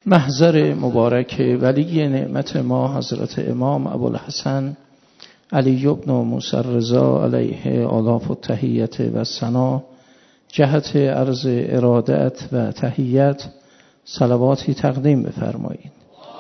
محضر مبارک ولی نعمت ما حضرت امام ابوالحسن علی بن موسی الرضا علیه آلاف التحیت و ثنا جهت عرض ارادت و تحیت صلواتی تقدیم بفرمایید.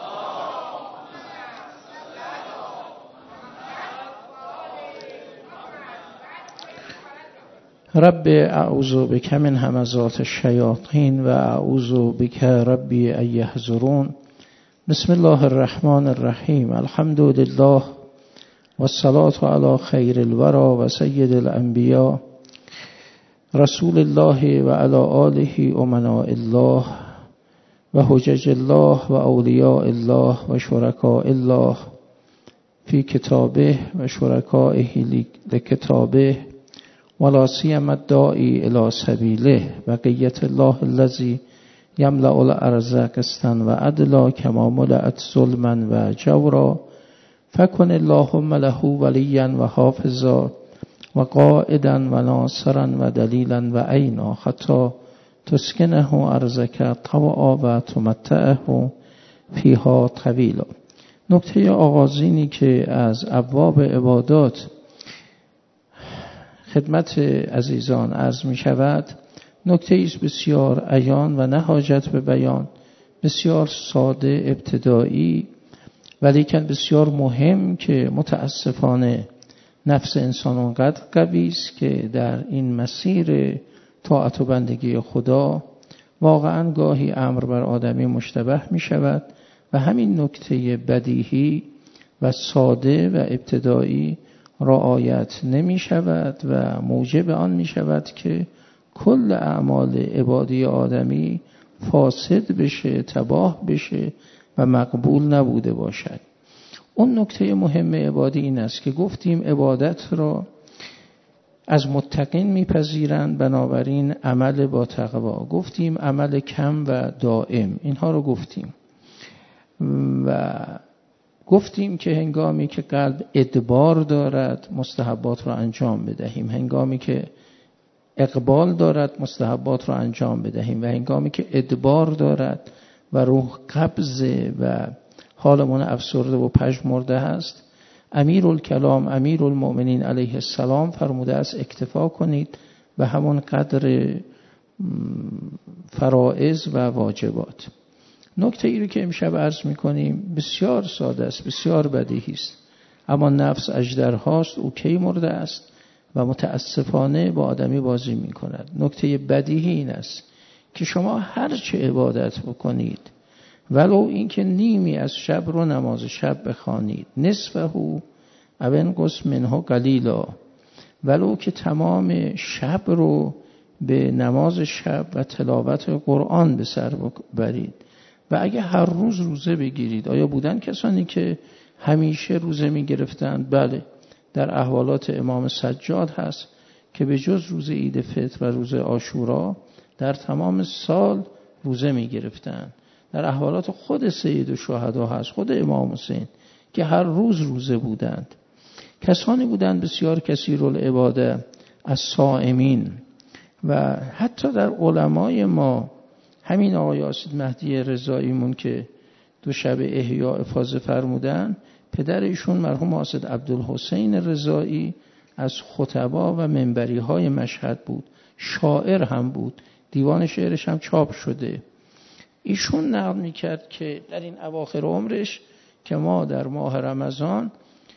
رب اعوذ بک من همزات الشیاطین و اعوذ بک ربی ان یحضرون. بسم الله الرحمن الرحیم. الحمد لله والصلاة علی خیر الورى و سید الانبیاء رسول الله و علی آله امناء الله و حجج الله و اولیاء الله و شرکاء الله فی کتابه و شرکائه لکتابه ولا سیما الداعی الی سبیله بقیت الله الذی یملأ الارض قسطا و عدلا کما ملأت ظلما و جورا فکن اللهم له ولیا و حافظا و قائدا و ناصرا و دلیلا و عینا حتی تسکنه ارضک طوعا و تمتعه فیها طویلا. نکته آغازینی که از ابواب عبادات خدمت عزیزان عرض می شود نکته ایست بسیار عیان و نه حاجت به بیان، بسیار ساده ابتدایی ولیکن بسیار مهم که متاسفانه نفس انسان اونقدر قوی است که در این مسیر طاعت و بندگی خدا واقعا گاهی امر بر آدمی مشتبه می شود و همین نکته بدیهی و ساده و ابتدایی رعایت نمی شود و موجب آن می شود که کل اعمال عبادی آدمی فاسد بشه، تباه بشه و مقبول نبوده باشد. اون نکته مهم عبادی این است که گفتیم عبادت را از متقین میپذیرند، بنابراین عمل با تقوا. گفتیم عمل کم و دائم، اینها رو گفتیم و گفتیم که هنگامی که قلب ادبار دارد مستحبات را انجام بدهیم، هنگامی که اقبال دارد مستحبات را انجام بدهیم و هنگامی که ادبار دارد و روح قبضه و حالمون افسرده و پژمرده هست، امیرالکلام امیرالمؤمنین علیه السلام فرموده است اکتفا کنید و همون قدر فرائض و واجبات. نکته ای رو که امشب عرض می‌کنیم بسیار ساده است، بسیار بدیهی است، اما نفس اژدرهاست، او کی مرده است و متاسفانه با آدمی بازی می‌کند. نکته بدیهی این است که شما هر چه عبادت بکنید ولو اینکه نیمی از شب رو نماز شب بخوانید، نصفه او انقص منه قلیلا، ولو که تمام شب رو به نماز شب و تلاوت قرآن به سر برید و اگه هر روز روزه بگیرید. آیا بودن کسانی که همیشه روزه میگرفتند؟ بله، در احوالات امام سجاد هست که به جز روز عید فطر و روز عاشورا در تمام سال روزه میگرفتند. در احوالات خود سید الشهدا هست، خود امام حسین که هر روز روزه بودند. کسانی بودند بسیار کثیرالعباده از صائمین و حتی در علمای ما همین آقای آسید مهدی رضاییمون که دو شب احیا افاضه فرمودن، پدر ایشون مرحوم آسید عبدالحسین رضایی از خطبا و منبری های مشهد بود، شاعر هم بود، دیوان شعرش هم چاپ شده. ایشون نقل میکرد که در این اواخر عمرش که ما در ماه رمضان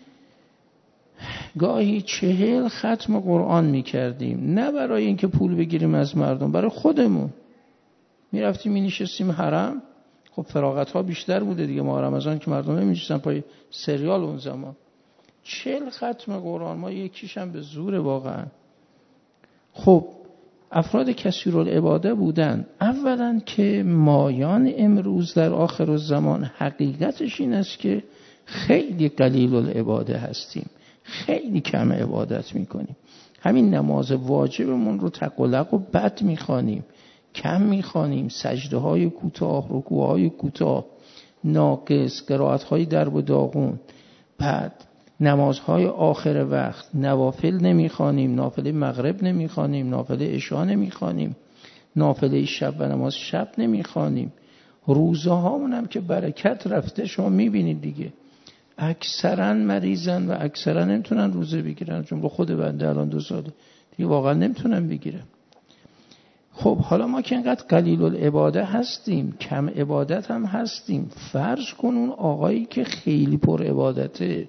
گاهی 40 ختم قرآن میکردیم، نه برای اینکه پول بگیریم از مردم، برای خودمون میرفتیم مینشستیم حرم. خب فراغت ها بیشتر بوده دیگه، ماه رمضان که مردم نمیشستن پای سریال اون زمان. 40 ختم قرآن، ما یکیش هم به زور واقعا. خب افراد کثیرالعباده بودن. اولا که مایان امروز در آخر الزمان حقیقتش این است که خیلی قلیل العباده هستیم، خیلی کم عبادت میکنیم. همین نماز واجبمون رو تقلق و بد میخوانیم، کم میخوانیم، سجده های کوتاه، رکوع های کوتاه، ناقص، قرائت های درب و داغون، بعد نمازهای آخر وقت، نوافل نمیخوانیم، نافله مغرب نمیخوانیم، نافله عشا نمیخوانیم، نافله شب و نماز شب نمیخوانیم. روزه هامون هم که برکت رفته، شما میبینید دیگه اکثرا مریضن و اکثرا نمیتونن روزه بگیرن. چون خود بنده الان 2 ساله دیگه واقعا نمیتونم بگیرم. خب حالا ما که اینقدر قلیل العباده هستیم، کم عبادت هم هستیم، فرض کن اون آقایی که خیلی پر عبادته.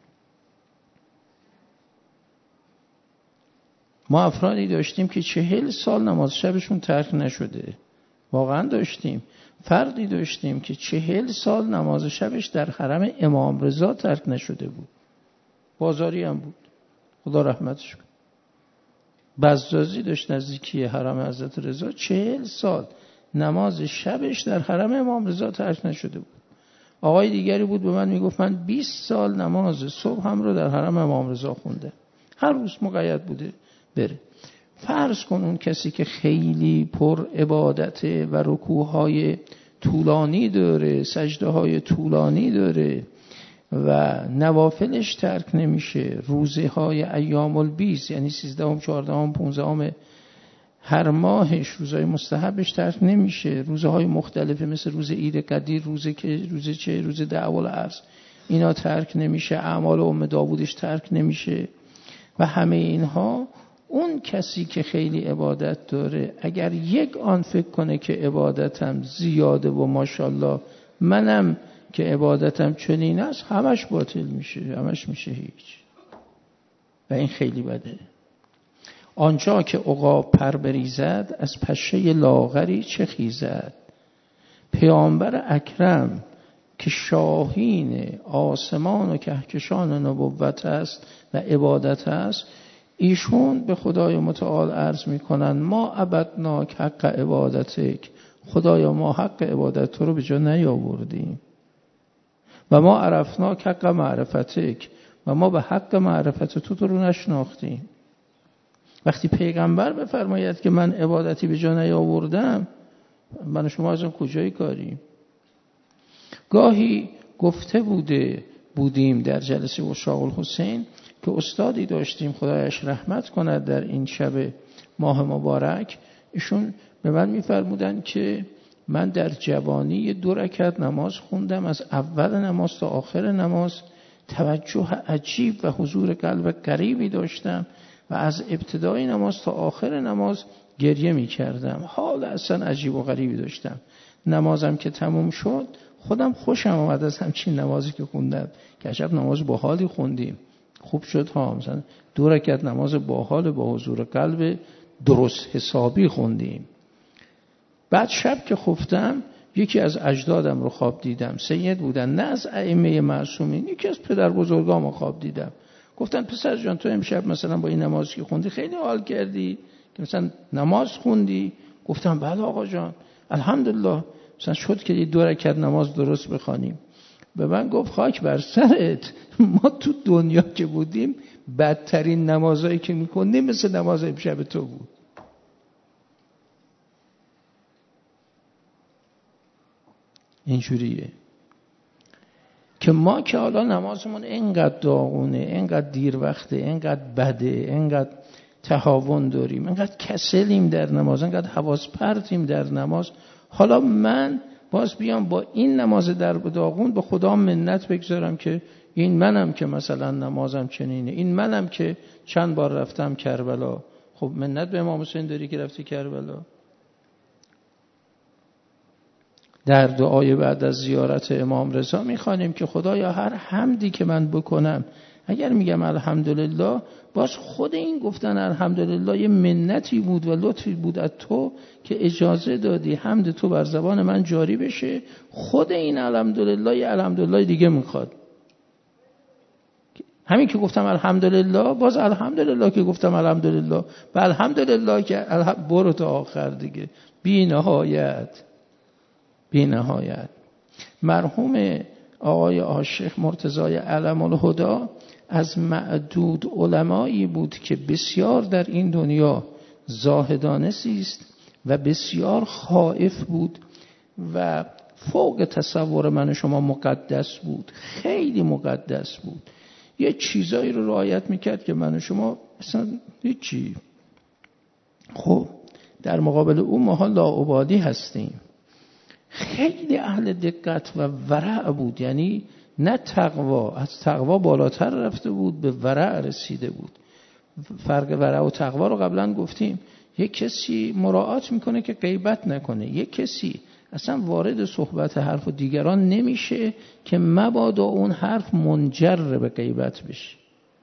ما افرادی داشتیم که 40 سال نماز شبشون ترک نشده، واقعا داشتیم. فردی داشتیم که 40 سال نماز شبش در حرم امام رضا ترک نشده بود، بازاری هم بود، خدا رحمتش کنه. بزازی داشت نزدیکی حرم حضرت رضا، 40 سال نماز شبش در حرم امام رضا ترک نشده بود. آقای دیگری بود به من میگفت من 20 سال نماز صبح هم رو در حرم امام رضا خونده، هر روز مقید بوده بره. فرض کن اون کسی که خیلی پر عبادته و رکوعهای طولانی داره، سجده‌های طولانی داره و نوافلش ترک نمیشه، روزهای ایام البیض یعنی 13ام 14ام 15ام هر ماهش روزهای مستحبش ترک نمیشه، روزهای مختلفه مثل روز عید قدیر، روز دعوی العرض اینا ترک نمیشه، اعمال ام داوودش ترک نمیشه و همه اینها. اون کسی که خیلی عبادت داره اگر یک آن فکر کنه که عبادتم زیاده و ماشاءالله منم که عبادتم چنین است، همش باطل میشه، همش میشه هیچ. و این خیلی بده. آنجا که عقاب پر بریزد از پشه لاغری چه خیزد. پیامبر اکرم که شاهین آسمان و کهکشان نبوت است و عبادت است، ایشون به خدای متعال عرض میکنن ما عبدناک حق عبادتک، خدایا ما حق عبادت تو رو به جا نیاوردیم، و ما عرفناک حق معرفتک، و ما به حق معرفت تو رو نشناختیم. وقتی پیغمبر بفرماید که من عبادتی به جا نیاوردم، من و شما از اون کجای کاریم؟ گاهی گفته بودیم در جلسه عشاق الحسین که استادی داشتیم خدایش رحمت کند در این شب ماه مبارک، ایشون به من میفرمودن که من در جوانی 2 رکعت نماز خوندم، از اول نماز تا آخر نماز توجه عجیب و حضور قلب غریبی داشتم و از ابتدای نماز تا آخر نماز گریه می کردم، حال اصلا عجیب و غریبی داشتم. نمازم که تموم شد خودم خوشم آمد از همچین نمازی که خوندم که عجب نماز باحالی خوندیم، خوب شد ها، مثلا 2 رکعت نماز باحال با حضور قلب درست حسابی خوندیم. بعد شب که خفتم یکی از اجدادم رو خواب دیدم، سید بودن، نه از ائمه معصومین، یکی از پدر بزرگام رو خواب دیدم. گفتن پسر جان تو امشب مثلا با این نمازی که خوندی خیلی حال کردی که مثلا نماز خوندی؟ گفتم بله آقا جان الحمدلله مثلا شد که 2 رکعت نماز درست بخوانیم. به من گفت خاک بر سرت، ما تو دنیا که بودیم بدترین نمازایی که می‌خوندیم مثل نماز امشب تو بود. اینجوریه که ما که حالا نمازمون اینقدر داغونه، اینقدر دیر وقته، اینقدر بده، اینقدر تهاون داریم، اینقدر کسلیم در نماز، اینقدر حواس پرتیم در نماز، حالا من باز بیام با این نماز در داغون به خدا منت بگذارم که این منم که مثلا نمازم چنینه، این منم که چند بار رفتم کربلا. خب منت به امام حسین داری که رفتی کربلا. در دعای بعد از زیارت امام رضا میخوانیم که خدایا هر حمدی که من بکنم، اگر میگم الحمدلله، باز خود این گفتن الحمدلله یه منتی بود و لطفی بود از تو که اجازه دادی حمد تو بر زبان من جاری بشه. خود این الحمدلله یه الحمدلله دیگه میخواد. همین که گفتم الحمدلله، باز الحمدلله که گفتم الحمدلله، و الحمدلله که برو تا آخر دیگه، بی نهایت. مرحوم آقای عاشق مرتضی علم الهدی از معدود علمایی بود که بسیار در این دنیا زاهدانه است و بسیار خائف بود و فوق تصور من شما مقدس بود، خیلی مقدس بود. یه چیزایی رو رعایت میکرد که من شما اصلا هیچی. خب در مقابل اون ما لاابالی هستیم. خیلی اهل دقت و ورع بود، یعنی نه تقوا، از تقوا بالاتر رفته بود، به ورع رسیده بود. فرق ورع و تقوا رو قبلا گفتیم. یک کسی مراعات میکنه که غیبت نکنه، یک کسی اصلا وارد صحبت حرف و دیگران نمیشه که مبادا اون حرف منجر به غیبت بشه.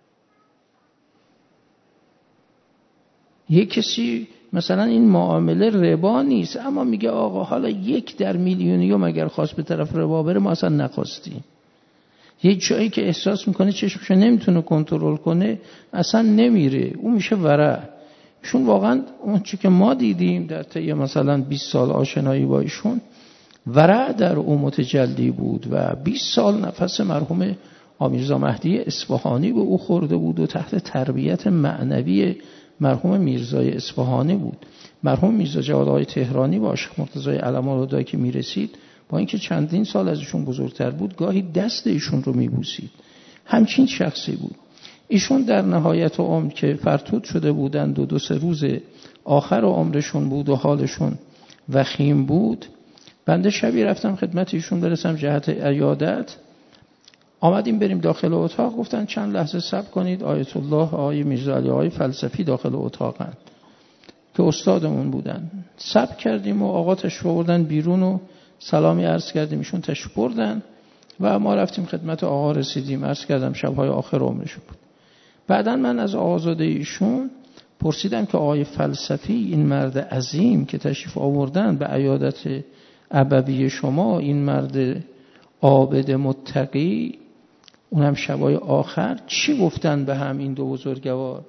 یک کسی مثلا این معامله ربا نیست، اما میگه آقا حالا 1 در میلیونیوم اگر خواست به طرف ربا بره ما اصلا نخواستیم. یک جایی که احساس میکنه چشمشو نمیتونه کنترل کنه اصلا نمیره، اون میشه ورع. چون واقعا اون چی که ما دیدیم در طی مثلا 20 سال آشنایی با ایشون، ورع در او متجلی بود و 20 سال نفس مرحوم آمیرزا مهدی اصفهانی به او خورده بود و تحت تربیت معنوی مرحوم میرزای اصفهانی بود. مرحوم میرزا جواد آقای تهرانی با شیخ مرتضی علم‌الهدی که میرسید، با اینکه چندین سال از ایشون بزرگتر بود، گاهی دست ایشون رو میبوسید. همچین شخصی بود. ایشون در نهایت عمر که فرتود شده بودند و 2-3 روز آخر عمرشون بود و حالشون وخیم بود، بنده شبی رفتم خدمت ایشون برسم جهت عیادت. آمدیم بریم داخل اتاق، گفتن چند لحظه صبر کنید، آیت الله آقای میرزا علی آقای فلسفی داخل اتاقن که استادمون بودن. صبر کردیم و آقا تشریف آوردن بیرون و سلامی عرض کردیم، ایشون تشریف بردن و ما رفتیم خدمت آقا رسیدیم. عرض کردم شب‌های آخر عمرشون بود. بعداً من از آقازاده ایشون پرسیدم که آقای فلسفی، این مرد عظیم که تشریف آوردن به عیادت ابوی شما، این مرد عابد متقی، اونم شبای آخر، چی گفتن به هم این 2 بزرگوار؟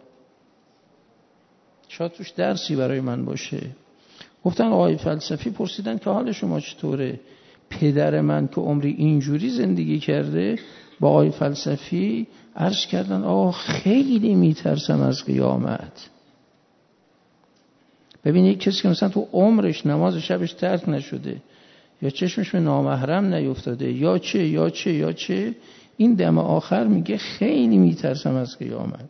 شاید توش درسی برای من باشه. گفتن آقای فلسفی پرسیدن که حال شما چطوره؟ پدر من که عمری اینجوری زندگی کرده، با آقای فلسفی عرض کردن آقا خیلی میترسم از قیامت. ببینید کسی که مثلا تو عمرش نماز شبش ترک نشده، یا چشمش به نامحرم نیفتاده، یا چه این دم آخر میگه خیلی میترسم از قیامت.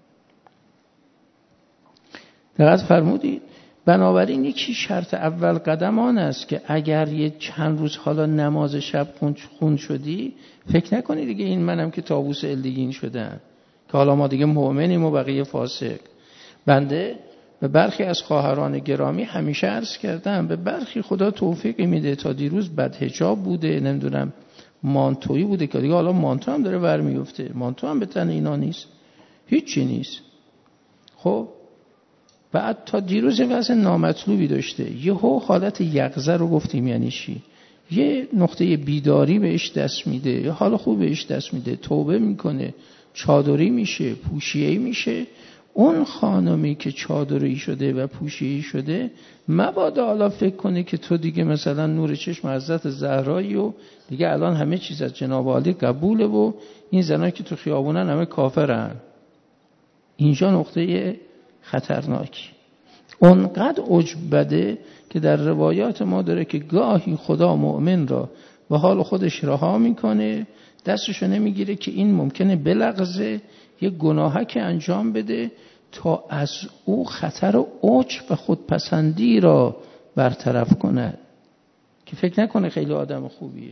دقت فرمودید؟ بنابراین یکی شرط اول قدم آن است که اگر یه چند روز حالا نماز شب خون شدی، فکر نکنی دیگه این منم که طاووس علیین شدم که حالا ما دیگه مؤمنیم و بقیه فاسق. بنده به برخی از خواهران گرامی همیشه عرض کردم، به برخی خدا توفیقی میده. تا دیروز بدحجاب بوده، نمیدونم مانتویی بوده که دیگه حالا مانتو هم داره ور میفته، مانتو هم به تن اینا نیست، هیچی نیست. خب بعد تا دیروز وضع نامطلوبی داشته، یهو حالت یقظه رو گفتیم یعنی چی؟ یه نقطه بیداری بهش دست میده، یه حال خوب بهش دست میده، توبه میکنه، چادری میشه، پوشیه‌ای میشه. اون خانمی که چادری شده و پوشیه‌ای شده، مبادا حالا فکر کنه که تو دیگه مثلا نور چشم حضرت زهرایی و دیگه الان همه چیز از جناب عالی قبوله و این زنایی که تو خیابونن همه کافرن. اینجا نقطه خطرناکی. اونقدر عجب بده که در روایات ما داره که گاهی خدا مؤمن را به حال خودش رها میکنه، دستشو نمیگیره که این ممکنه بلغزه، یک گناهی انجام بده تا از او خطر عجب و خودپسندی را برطرف کند، که فکر نکنه خیلی آدم خوبیه.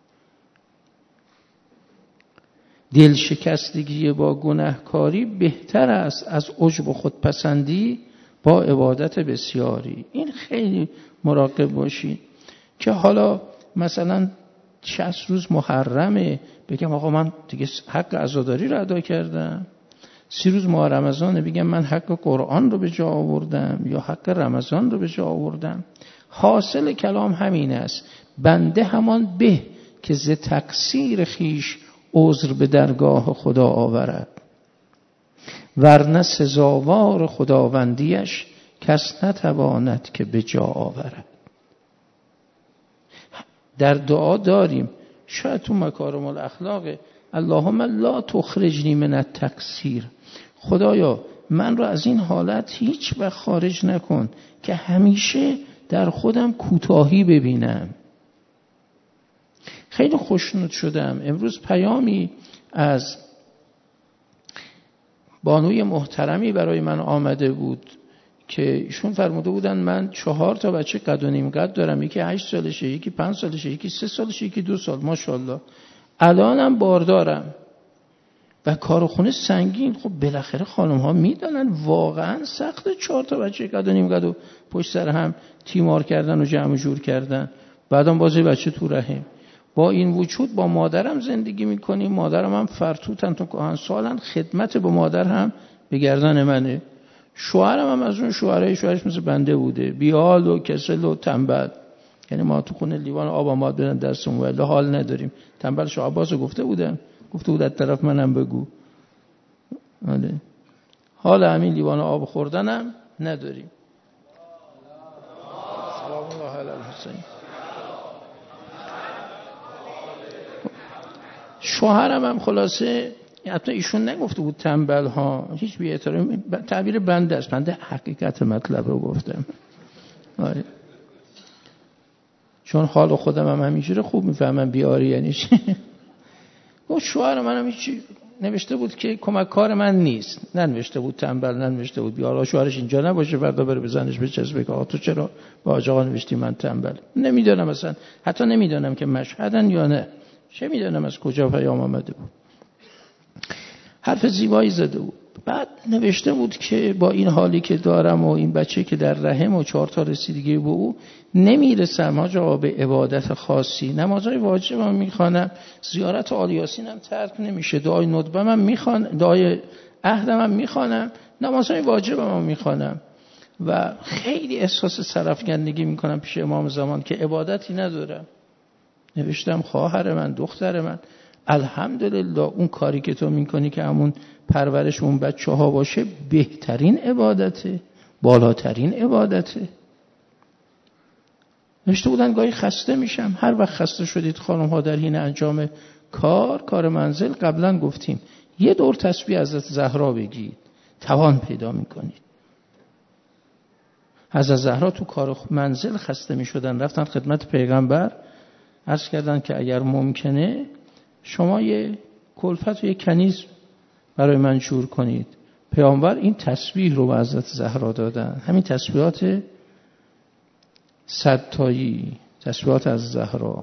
دل شکستگی با گناهکاری بهتر است از عجب و خودپسندی با عبادت بسیاری. این خیلی مراقب باشید که حالا مثلا 60 روز محرمه بگم آقا من دیگه حق عزاداری رو ادا کردم، 30 روز ماه رمضانه بگم من حق قرآن رو به جا آوردم یا حق رمضان رو به جا آوردم. حاصل کلام همین است، بنده همان به که ز تقصیر خیش عذر به درگاه خدا آورد، ورنه سزاوار خداوندیش کس نتواند که به جا آورد. در دعا داریم، شاید تو مکارم الاخلاق، اللهم لا تخرجنی من التقصیر، خدایا من رو از این حالت هیچ وقت خارج نکن که همیشه در خودم کوتاهی ببینم. خیلی خوشنود شدم امروز پیامی از بانوی محترمی برای من آمده بود که ایشون فرموده بودن من 4 تا بچه قد و نیم قد دارم، یکی 8 سالشه، یکی 5 سالشه، یکی 3 سالشه، یکی 2 سال، ماشاءالله. الانم باردارم و کار خونه سنگین. خب بالاخره خانم ها میدونن واقعا سخته 4 تا بچه قد و نیم قد و پشت سر هم تیمار کردن و جمع جور کردن، بعدم باز بچه تو رحم. با این وجود با مادرم زندگی میکنیم، مادرم هم فرتوتن تو کهن سالن، خدمت به مادر هم به گردن منه. شوهرم هم از اون شوهرش مثل بنده بوده، بیحال و کسل و تنبل. یعنی ما تو خونه لیوان آب آماد بدن دستمون ولی حال نداریم. تنبل شو عباس گفته بود از طرف منم بگو. آره. حال همین لیوان آب خوردنم نداریم. سلام الله علی الحسین. شوهرم هم خلاصه حتی ایشون نگفته بود تنبل ها، هیچ بی احترامی، تعبیر بنده است، بنده حقیقت مطلب رو گفتم. آره. چون حال خودم هم همینجوره خوب میفهمم بیاری یعنی چی. گفت شوهر منم هیچی نوشته بود که کمک کار من نیست، ننوشته بود تنبل، ننوشته بود بیار. شوهرش اینجا نباشه فردا بره بزنش بچسبه که تو چرا با آقا نوشتی من تنبل. نمیدونم اصلا، حتی نمیدونم که مشهدن یا نه، چه میدونم از کجا پیام آمده بود. حرف زیبایی زده بود. بعد نوشته بود که با این حالی که دارم و این بچه که در رحم و 4 تا رسیدگی به او نمیرسم آقا به عبادت خاصی. نمازهای واجبم میخوانم، زیارت آل یاسین هم ترک نمیشه، دعای ندبم هم میخوانم، دعای عهدم هم میخوانم، نمازهای واجبم هم میخوانم و خیلی احساس سرافکندگی میکنم پیش امام زمان که عبادتی ندارم. نوشتم خواهر من، دختر من، الحمدلله اون کاری که تو میکنی که همون پرورش اون بچه ها باشه بهترین عبادته، بالاترین عبادته. نوشته بودن گاهی خسته میشم. هر وقت خسته شدید خانم ها در حین انجام کار منزل، قبلا گفتیم یه دور تسبیح حضرت زهرا بگید، توان پیدا میکنید. حضرت زهرا تو کار منزل خسته میشدن، رفتن خدمت پیغمبر، عرض کردن که اگر ممکنه شما یه کلفت و یه کنیز برای من جور کنید. پیامبر این تسبیح رو به حضرت زهرا دادن، همین تسبیحات 100 تایی، تسبیحات از زهرا.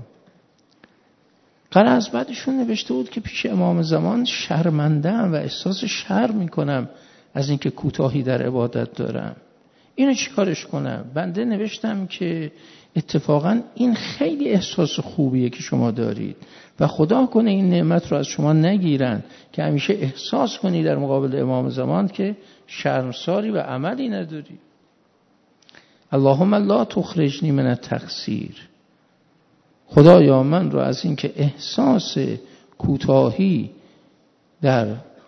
از بعدشون نوشته بود که پیش امام زمان شرمنده‌ام و احساس شرم میکنم از اینکه کوتاهی در عبادت دارم. اینو چیکارش کنم؟ بنده نوشتم که اتفاقا این خیلی احساس خوبیه که شما دارید و خدا کنه این نعمت رو از شما نگیرن که همیشه احساس کنی در مقابل امام زمان که شرمساری و عملی نداری. اللهم لا تخرجنی من التقصیر. خدایا من رو از این که احساس کوتاهی در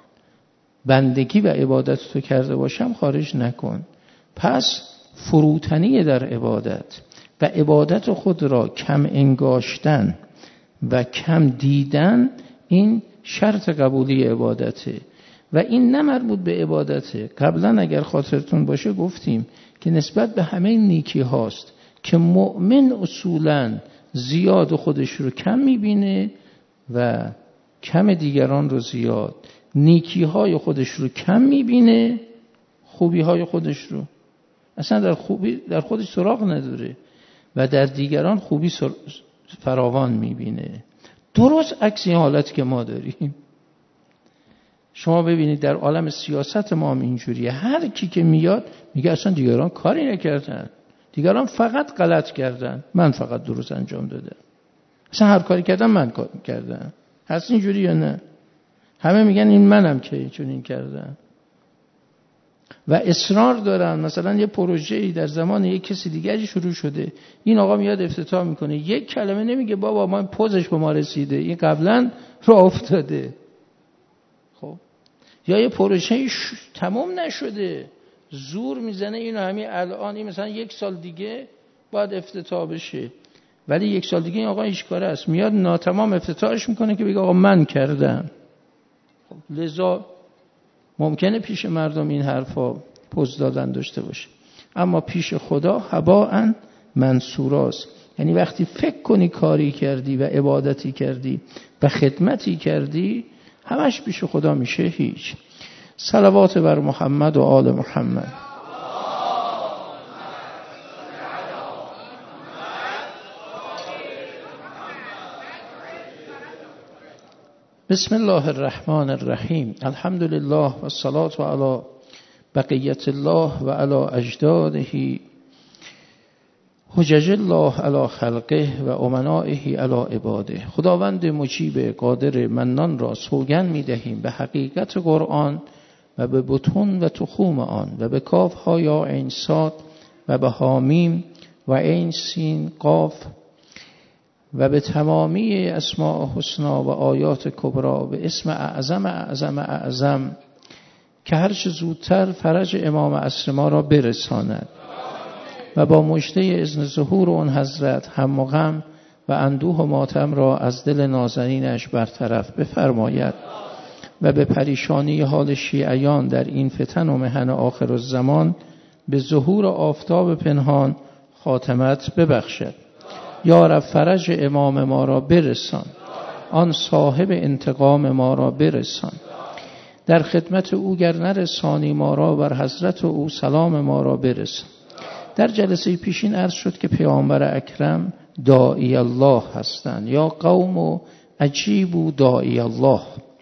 بندگی و عبادت تو کرده باشم خارج نکن. پس فروتنی در عبادت و عبادت خود را کم انگاشتن و کم دیدن این شرط قبولی عبادته و این نه مربوط به عبادته. قبلا اگر خاطرتون باشه گفتیم که نسبت به همه نیکی هاست که مؤمن اصولاً زیاد خودش رو کم میبینه و کم دیگران رو زیاد، نیکی های خودش رو کم میبینه، خوبی های خودش رو اصلا در خودش سراغ نداره و در دیگران خوبی فراوان میبینه. درست عکس این حالتی که ما داریم. شما ببینید در عالم سیاست ما هم اینجوریه، هر کی که میاد میگه اصلا دیگران کاری نکردن، دیگران فقط غلط کردن، من فقط درست انجام دادم. اصلا هر کاری کردم من کردم. هست اینجوری یا نه؟ همه میگن این منم که چنین کردم و اصرار دارن. مثلا یه پروژه‌ای در زمان یک کسی دیگری شروع شده، این آقا میاد افتتاح میکنه، یک کلمه نمیگه بابا ما پوزش به ما رسیده، این قبلا راه افتاده. خب یا یه پروژه‌ای تمام نشده، زور میزنه اینو همین الان، این مثلا 1 سال دیگه باید افتتاح بشه، ولی 1 سال دیگه این آقا هیچ کاره است، میاد ناتمام افتتاحش میکنه که بگه آقا من کردم. خب لذا ممکنه پیش مردم این حرفا پوز دادن داشته باشه، اما پیش خدا هباء منثوراست. یعنی وقتی فکر کنی کاری کردی و عبادتی کردی و خدمتی کردی، همش پیش خدا میشه هیچ. صلوات بر محمد و آل محمد. بسم الله الرحمن الرحیم. الحمد لله و الصلاة علی بقیت الله و علی اجداده حجج الله علی خلقه و امنائه علی عباده. خداوند مجیب قادر منان را سوگند می‌دهیم به حقیقت قرآن و به بطون و تخوم آن و به کاف ها یا عین صاد و به حامیم و عین سین قاف و به تمامی اسماء حسنا و آیات کبرا به اسم اعظم که هرچه زودتر فرج امام عصر ما را برساند و با مژده اذن ظهور اون حضرت هم و غم و اندوه و ماتم را از دل نازنینش برطرف بفرماید و به پریشانی حال شیعیان در این فتن و محن آخر الزمان به ظهور آفتاب پنهان خاتمت ببخشد. یا رب فرج امام ما را برسان، آن صاحب انتقام ما را برسان. در خدمت او گر نرسانی ما را، بر حضرت او سلام ما را برسان. در جلسه پیشین عرض شد که پیامبر اکرم داعی الله هستند، یا قوم و اجیبوا داعی الله.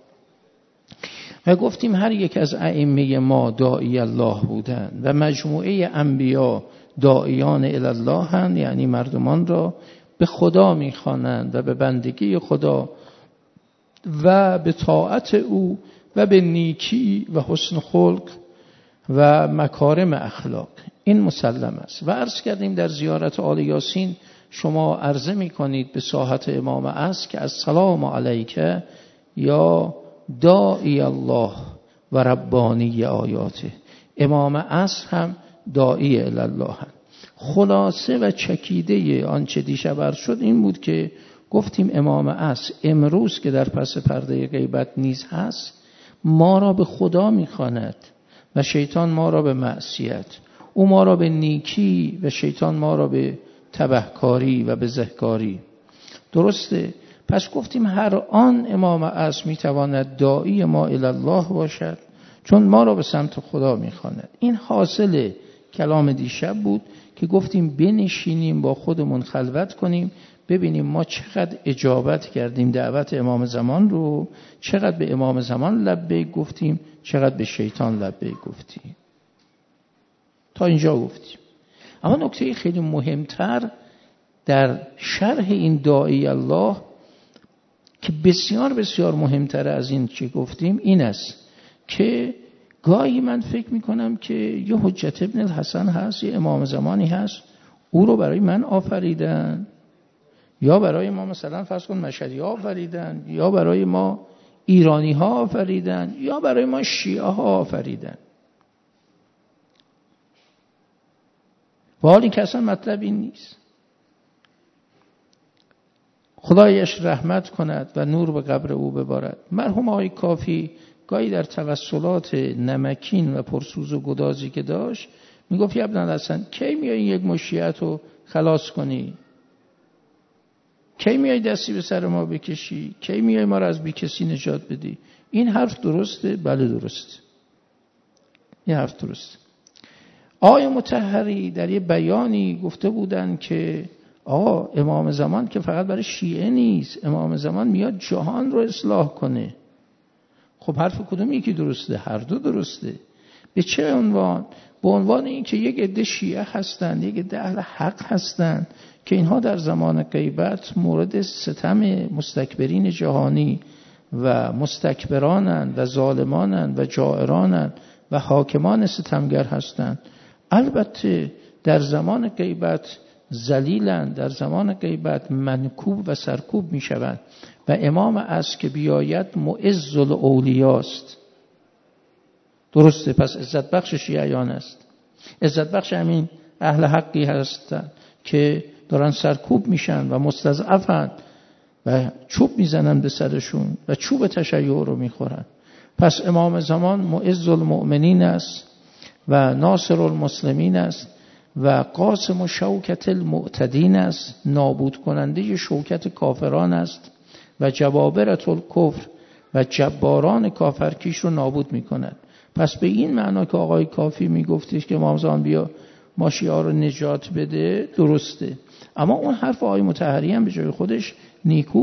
و گفتیم هر یک از ائمه ما داعی الله بودند و مجموعه انبیا داعیان الی الله هستند، یعنی مردمان را به خدا میخوانند و به بندگی خدا و به طاعت او و به نیکی و حسن خلق و مکارم اخلاق. این مسلم است. و عرض کردیم در زیارت آل یاسین شما عرضه میکنید به ساحت امام عصر که السلام علیک یا داعی الله و ربانی آیاته. امام عصر هم داعی الی الله هم. خلاصه و چکیده آنچه دیشب عرض شد این بود که گفتیم امام عصر امروز که در پس پرده غیبت نیز هست، ما را به خدا میخواند و شیطان ما را به معصیت، او ما را به نیکی و شیطان ما را به تبهکاری و به زهکاری. درسته؟ پس گفتیم هر آن امام عصر میتواند داعی ما الی الله باشد، چون ما را به سمت خدا میخواند. این حاصل کلام دیشب بود که گفتیم بنشینیم با خودمون خلوت کنیم، ببینیم ما چقدر اجابت کردیم دعوت امام زمان رو، چقدر به امام زمان لبیک گفتیم، چقدر به شیطان لبیک گفتیم. تا اینجا گفتیم. اما نکته خیلی مهمتر در شرح این داعی الله که بسیار بسیار مهمتر از این چه گفتیم این است که گاهی من فکر میکنم که یه حجت ابن الحسن هست، یه امام زمانی هست، او رو برای من آفریدن، یا برای ما مثلا فرض کن مشهدی ها آفریدن، یا برای ما ایرانی ها آفریدن، یا برای ما شیعه ها آفریدن. و حالی که اصلا مطلب این نیست. خدایش رحمت کند و نور به قبر او ببارد. مرحوم آقای کافی گاهی در توسلات نمکین و پرسوز و گدازی که داشت میگفت ابن الحسن کی میای یک مشیعت رو خلاص کنی؟ کی میای دستی به سر ما بکشی؟ کی میای ما رو از بیکسی نجات بدی؟ این حرف درسته؟ بله درسته. این حرف درسته. آقای مطهری در یه بیانی گفته بودن که آقا امام زمان که فقط برای شیعه نیست، امام زمان میاد جهان رو اصلاح کنه. خب حرف کدوم یکی درسته؟ هر دو درسته. به چه عنوان؟ به عنوان این که یک عده شیعه هستند، یک عده اهل حق هستند که اینها در زمان غیبت مورد ستم مستکبرین جهانی و مستکبرانند و ظالمانند و جائرانند و حاکمان ستمگر هستند. البته در زمان غیبت ذلیلند، در زمان غیبت منکوب و سرکوب می شوند و امام عصر که بیاید معز الاولیاست. درسته؟ پس عزت بخش شیعیان است، عزت بخش همین اهل حقی هستند که دارن سرکوب میشن و مستضعفن و چوب میزنن به سرشون و چوب تشیع رو میخورن. پس امام زمان معز المؤمنین است و ناصر المسلمین است و قاسم شوکت المعتدین است، نابود کننده شوکت کافران است و جبابرة الکفر و جباران کافرکیش رو نابود میکند. پس به این معنا که آقای کافی میگفتش که امام زمان بیا ما شیعه رو نجات بده، درسته. اما اون حرف آقای مطهری هم به جای خودش نیکوست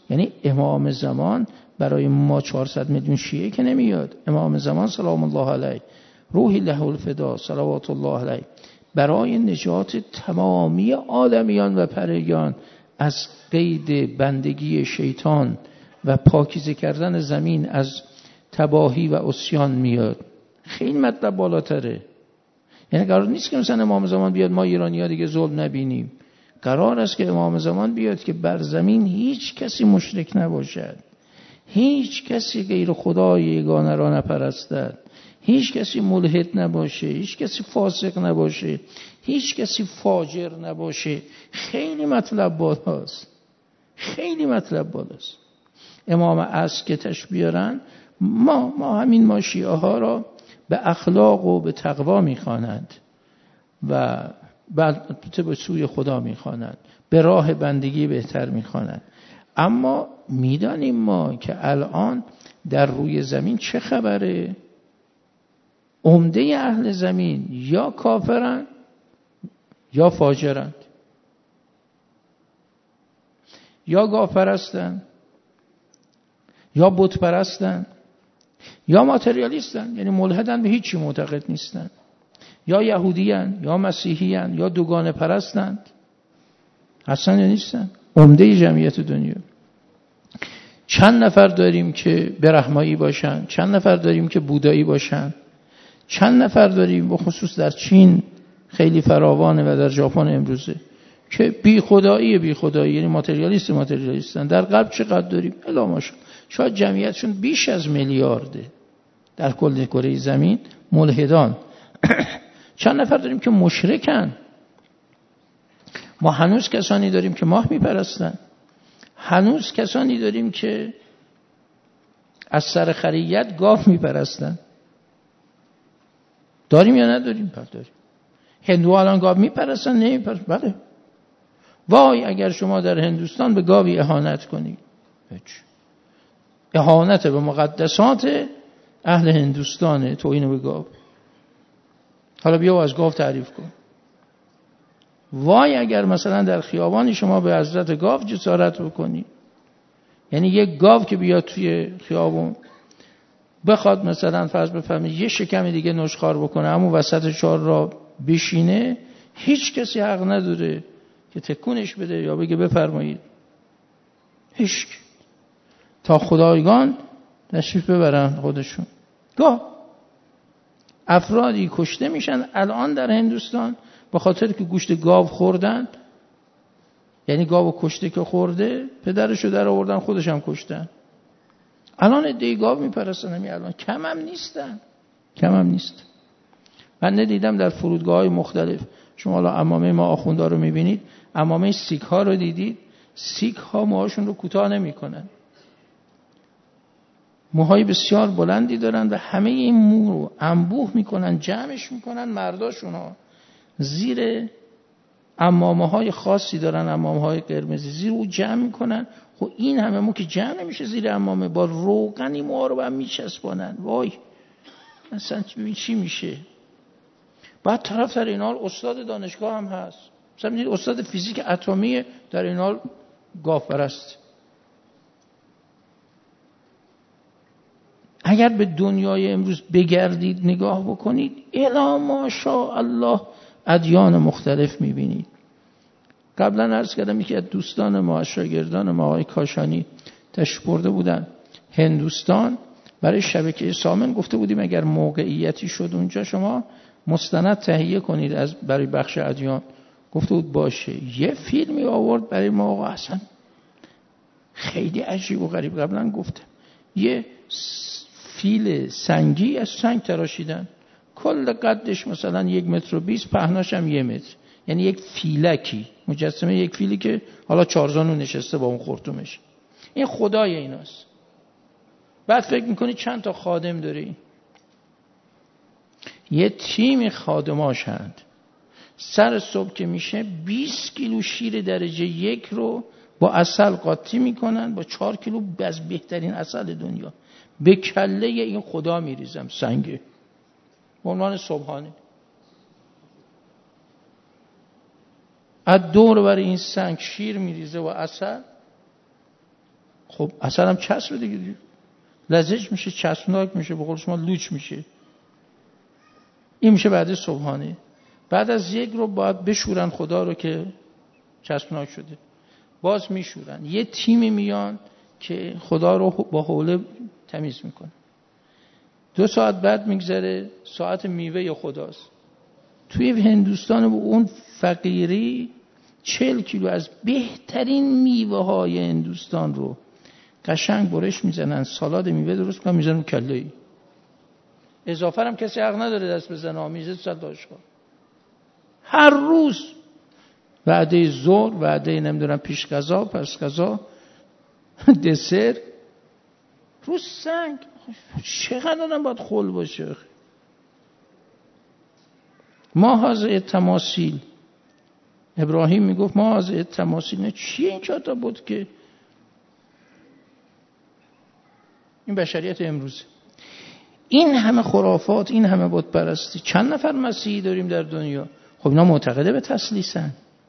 یعنی امام زمان برای ما 400 میلیون شیعه که نمیاد. امام زمان سلام الله علیه، روحی له الفدا صلوات الله علیه، برای نجات تمامی آدمیان و پریان از قید بندگی شیطان و پاکیزه کردن زمین از تباهی و عصیان میاد. خیلی مطلب بالاتره. یعنی قرار نیست که مثلا امام زمان بیاد ما ایرانی‌ها دیگه ظلم نبینیم. قرار است که امام زمان بیاد که بر زمین هیچ کسی مشرک نباشد، هیچ کسی غیر خدای یگانه را نپرستد، هیچ کسی ملحد نباشه، هیچ کسی فاسق نباشه، هیچ کسی فاجر نباشه. خیلی مطلب بالاست، خیلی مطلب بالاست. امام عصر که تشبیهرن، ما همین ما شیعه ها را به اخلاق و به تقوا میخوانند و بعد به سوی خدا میخوانند، به راه بندگی بهتر میخوانند. اما میدانیم ما که الان در روی زمین چه خبره؟ عمده اهل زمین یا کافرند یا فاجرند، یا گاوپرستند یا بت پرستند یا ماتریالیستند، یعنی ملحدن، به هیچی معتقد نیستند، یا یهودیان یا مسیحیان یا دوگانه پرستند. اصلا نیستن عمده جمعیت دنیا. چند نفر داریم که برهمایی باشن، چند نفر داریم که بودایی باشن، چند نفر داریم به خصوص در چین خیلی فراوانه و در ژاپن امروزه که بی خدایی یعنی ماتریالیستن. در غرب چقدر داریم؟ الا ماشاءالله، شاید جمعیتشون بیش از میلیارده در کل کره زمین ملحدان. چند نفر داریم که مشرکن. ما هنوز کسانی داریم که ماه میپرستن، هنوز کسانی داریم که از سر خریت گاو میپرستن. داریم یا نداریم؟ داریم. هندوها الان گاو میپرستن؟ نمیپرستن. بله. وای اگر شما در هندوستان به گاوی اهانت کنید، اهانت به مقدسات اهل هندوستانه، توهین به گاو. حالا بیا از گاو تعریف کن. وای اگر مثلا در خیابانی شما به حضرت گاو جسارت بکنی، یعنی یک گاو که بیاد توی خیابون بخواد مثلا فرض بفهمید یه شکم دیگه نشخوار بکنه، اما وسط چهار را بشینه، هیچ کسی حق نداره که تکونش بده یا بگه بفرمایید. هیچ، تا خدایگان تشریف ببرن خودشون. افرادی کشته میشن الان در هندوستان به خاطر که گوشت گاو خوردن، یعنی گاو کشته که خورده پدرشو در آوردن خودش هم کشتن. الان عده گاو میپرستن، همین الان کم هم نیست. من ندیدم در فرودگاه‌های مختلف، شما الان عمامه ما آخوندا رو میبینید، عمامه سیک ها رو دیدید؟ سیک ها موهاشون رو کوتاه نمیکنن، موهای بسیار بلندی دارن و همه این مو رو انبوه میکنن، جمعش میکنن، مرداشون ها زیر عمامه های خاصی دارن، عمامه های قرمزی، زیر او جمع میکنن. خب این همه مو که جمع نمیشه زیر عمامه، با روغنی موها رو هم میچسبانن. وای اصلا چی میشه؟ بعد طرف در این حال استاد دانشگاه هم هست، مثلا استاد فیزیک اتمی، در این حال گاوپرست. اگر به دنیای امروز بگردید نگاه بکنید، الا ماشاءالله ادیان مختلف میبینید. قبلا عرض کردم یکی از دوستان ما، شاگردان ما، آقای کاشانی تشریف برده بودن هندوستان، برای شبکه سامن گفته بودیم اگر موقعیتی شد اونجا شما مستند تهیه کنید از برای بخش ادیان. گفته بود باشه. یه فیلمی آورد برای ما، آقا اصلا خیلی عجیب و غریب. قبلا گفتم یه فیل سنگی از سنگ تراشیدن، کل قدش مثلا 1.20 متر، پهناش هم 1 متر، یعنی یک فیلکی، مجسمه یک فیلی که حالا چارزانو نشسته با اون خرطومش. این خدای ایناست. بعد فکر میکنی چند تا خادم داری؟ یه تیم خادماش هست. سر صبح که میشه 20 کیلو شیر درجه 1 رو با عسل قاطی میکنن، با 4 کیلو از بهترین عسل دنیا به کله این خدا میریزم، سنگه، به عنوان صبحانه. از دور بر این سنگ شیر میریزه و عسل. خب اصلا هم چسب دیگه، لزج میشه، چسبناک میشه، به قول شما لوچ میشه. این میشه بعد صبحانه. بعد از یک رو باید بشورن خدا رو که چسبناک شده، باز میشورن. یه تیمی میان که خدا رو با حوله تمیز میکنه. 2 ساعت بعد میگذره ساعت میوه خداست. توی هندوستان با اون فقیری 40 کیلو از بهترین میوه های هندوستان رو قشنگ برش میزنن، سالاد میوه درست کنن، میزنن کله‌ای. اضافه هم کسی حق نداره دست بزنه، آمیزه صد داشتگاه. هر روز وعده ظهر، وعده نمیدونم پیش غذا، پس غذا، دسر، رو سنگ. چقدر آدم باید خل باشه؟ ما هذه تماثیل، ابراهیم میگفت ما هذه تماثیل. نه چیه این چهارتا بود که این بشریت امروز، این همه خرافات، این همه بت پرستی. چند نفر مسیحی داریم در دنیا؟ خب اینا معتقده به تثلیثن،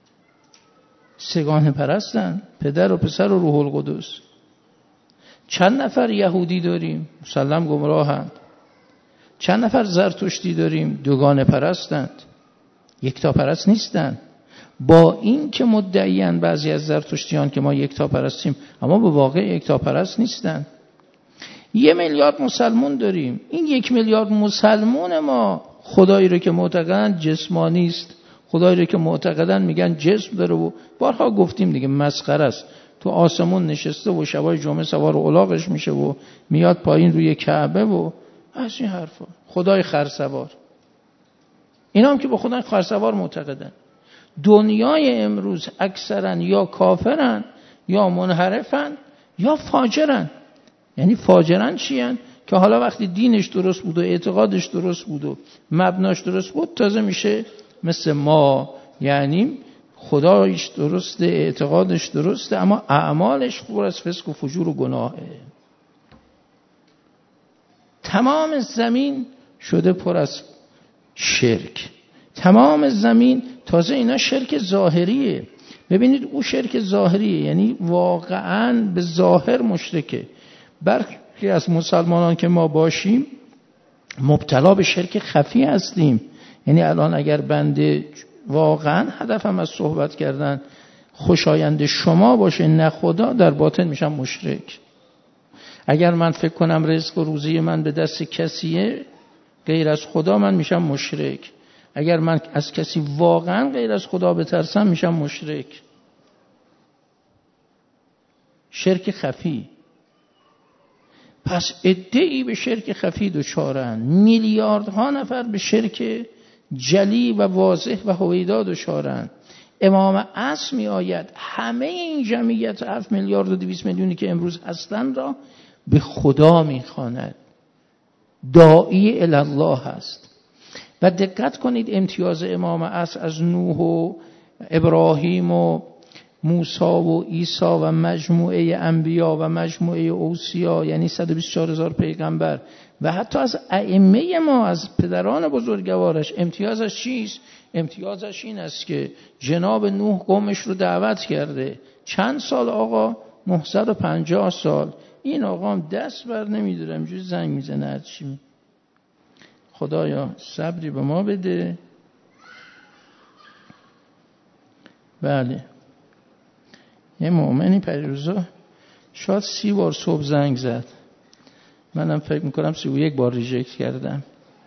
سگانه پرستن، پدر و پسر و روح القدس. چند نفر یهودی داریم؟ مسلم گمراهند. چند نفر زرتشتی داریم؟ دوگانه پرستند، یکتا پرست نیستند. با این که مدعیان بعضی از زرتشتیان که ما یکتا پرستیم، اما به واقع یکتا پرست نیستند. 1 میلیارد مسلمان داریم. این 1 میلیارد مسلمان ما خدایی رو که معتقدن جسمانی است، خدایی رو که معتقدن میگن جسم داره و بارها گفتیم دیگه مسخره است. تو آسمون نشسته و شبای جمعه سوار الاغش میشه و میاد پایین روی کعبه و از این حرفا. خدای خرسوار. اینا هم که به خدای خرسوار معتقدن. دنیای امروز اکثرا یا کافرن یا منحرفن یا فاجرن. یعنی فاجرن چیان؟ که حالا وقتی دینش درست بود و اعتقادش درست بود و مبناش درست بود تازه میشه مثل ما، یعنی خدایش درسته، اعتقادش درسته، اما اعمالش پر از فسق و فجور و گناهه. تمام زمین شده پر از شرک، تمام زمین. تازه اینا شرک ظاهریه. ببینید او شرک ظاهریه، یعنی واقعاً به ظاهر مشرکه. برخی از مسلمانان که ما باشیم مبتلا به شرک خفی هستیم. یعنی الان اگر بنده واقعا هدفم از صحبت کردن خوشایند شما باشه نه خدا، در باطن میشم مشرک. اگر من فکر کنم رزق و روزی من به دست کسیه غیر از خدا، من میشم مشرک. اگر من از کسی واقعا غیر از خدا بترسم میشم مشرک. شرک خفی. پس عده‌ای به شرک خفی دچارن، میلیاردها نفر به شرک جلی و واضح و هویدا دچارن. امام عصر می آید همه این جمعیت 7 میلیارد و 200 میلیونی که امروز هستن را به خدا می خواند. داعی الی الله هست. و دقت کنید امتیاز امام عصر از نوح و ابراهیم و موسی و عیسی و مجموعه انبیا و مجموعه اوصیا، یعنی 124,000 پیغمبر و حتی از ائمه ما، از پدران بزرگوارش، امتیازش چیست؟ امتیازش این است که جناب نوح قومش رو دعوت کرده. چند سال آقا؟ 950 سال. این آقا هم دست بر نمیداره، اینجوری زنگ میزنه هرچی. خدایا صبری به ما بده. بله، یه مؤمنی پریروزا شاید 30 بار صبح زنگ زد. منم فکر میکنم 31 بار ریجکت کردم.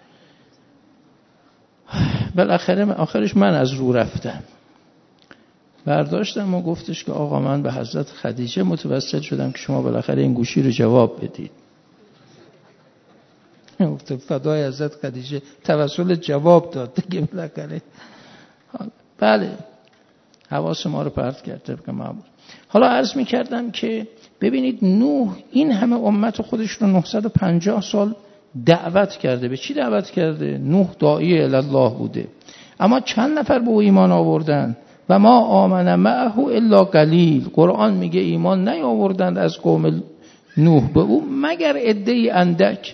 بالاخره آخرش من از رو رفتم. برداشتم و گفتش که آقا من به حضرت خدیجه متوسل شدم که شما بالاخره این گوشی رو جواب بدید. گفت فدای حضرت خدیجه، توسل جواب داد دیگه بالاخره. بله، حواس ما رو پرت کرده که معمول. حالا عرض می‌کردم که ببینید نوح این همه امت خودش رو 950 سال دعوت کرده. به چی دعوت کرده؟ نوح داعی الی الله بوده. اما چند نفر به او ایمان آوردن؟ و ما آمن معه الا قلیل. قرآن میگه ایمان نیاوردند از قوم نوح به او مگر عده‌ای اندک.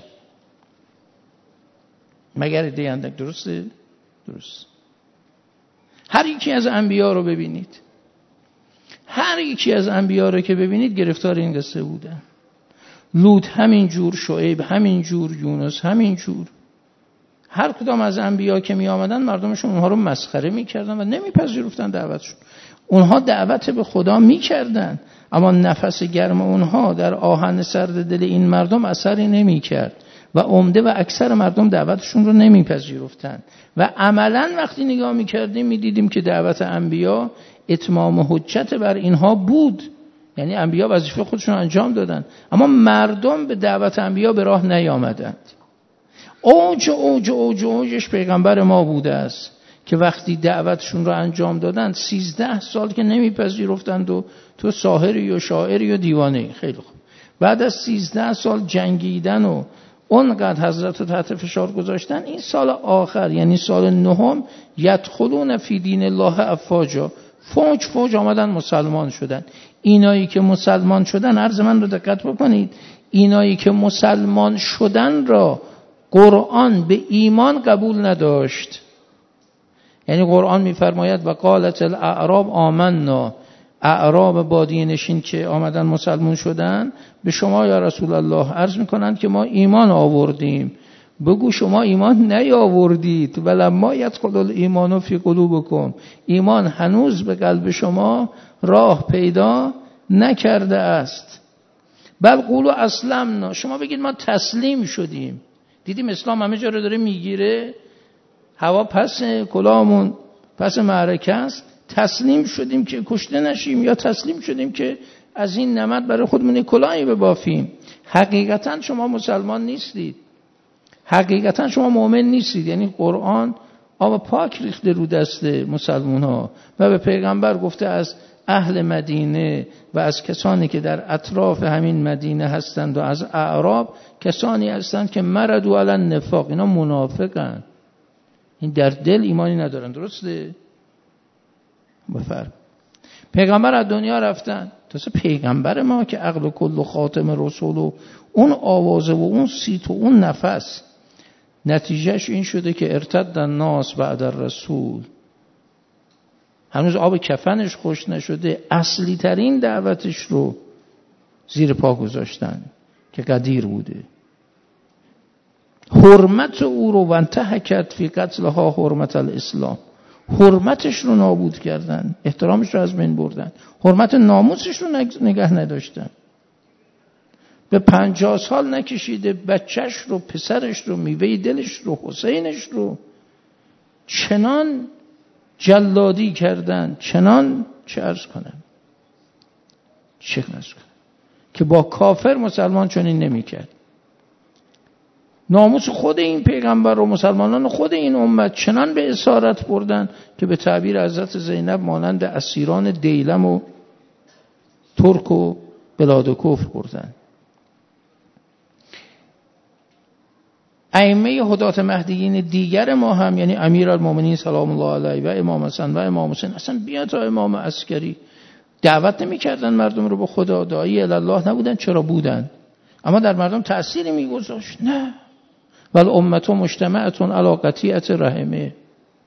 مگر عده‌ای اندک. درسته؟ درست. هر یکی از انبیا رو ببینید. هر یکی از انبیا رو که ببینید گرفتار این قصه بودن. لوط همین جور، شعیب همین جور، یونس همین جور. هر کدام از انبیا که می آمدن مردمشون اونها رو مسخره میکردن و نمیپذیرفتن دعوتشون. اونها دعوت به خدا میکردن اما نفس گرم اونها در آهن سرد دل این مردم اثری نمیکرد و عمده و اکثر مردم دعوتشون رو نمیپذیرفتن و عملاً وقتی نگاه میکردیم میدیدیم که دعوت انبیا اتمام حجت بر اینها بود. یعنی انبیا وظیفه خودشون انجام دادن اما مردم به دعوت انبیا به راه نیامدند. اوجش پیغمبر ما بوده است که وقتی دعوتشون رو انجام دادن 13 سال که نمیپذیرفتند و تو ساحری و شاعری و دیوانه. خیلی خوب. بعد از 13 سال جنگیدن و اونقدر حضرت رو تحت فشار گذاشتن، این سال آخر یعنی سال 9 یدخلون فی دین الله افواجا، فوج آمدن مسلمان شدن. اینایی که مسلمان شدن، عرض من رو دقت بکنید، اینایی که مسلمان شدن را قرآن به ایمان قبول نداشت. یعنی قرآن میفرماید و قالت الاعراب آمنا، اعراب بادیه نشین که آمدن مسلمان شدن به شما یا رسول الله عرض میکنند که ما ایمان آوردیم. بگو شما ایمان نیاوردید، ولما یدخل الایمان فی قلوبکم، ایمان هنوز به قلب شما راه پیدا نکرده است. بل قولوا اسلمنا، شما بگید ما تسلیم شدیم. دیدیم اسلام همه جا رو داره میگیره، هوا پس کلاهمون پس معرکه است، تسلیم شدیم که کشته نشیم یا تسلیم شدیم که از این نمد برای خودمون کلاهی ببافیم. حقیقتا شما مسلمان نیستید، حقیقتا شما مؤمن نیستید. یعنی قرآن آب پاک ریخته رو دست مسلمان ها و به پیغمبر گفته از اهل مدینه و از کسانی که در اطراف همین مدینه هستند و از اعراب کسانی هستند که مردوا علی النفاق، اینا منافقن، این در دل ایمانی ندارن. درسته؟ بفرم پیغمبر از دنیا رفتن، تازه پیغمبر ما که عقل کل و خاتم رسول و اون آوازه و اون سیت و اون نفس، نتیجهش این شده که ارتد الناس بعد الرسول. هنوز آب کفنش خوش نشده، اصلی ترین دعوتش رو زیر پا گذاشتن که قدیر بوده. حرمت او رو وانتهکت فی قتلها حرمت الاسلام، حرمتش رو نابود کردن، احترامش رو از بین بردن، حرمت ناموسش رو نگه نداشتن. به 50 سال نکشیده بچهش رو، پسرش رو، میوه دلش رو، حسینش رو چنان جلادی کردن، چنان چه عرض کنم که با کافر مسلمان چنین نمی کرد. ناموس خود این پیغمبر و مسلمانان خود این امت چنان به اسارت بردن که به تعبیر حضرت زینب مانند اسیران دیلم و ترک و بلاد و کفر بردن. ائمه هدات مهدیین دیگر ما هم، یعنی امیرالمومنین سلام الله علیه و امام حسن و امام حسین، اصلا بیا تا امام عسکری، دعوت نمی کردن مردم رو به خدا، داعی الله نبودن. چرا بودن؟ اما در مردم تأثیری می گذاشت؟ نه. ول امت مجتمعتون علی قطیعة رحمه،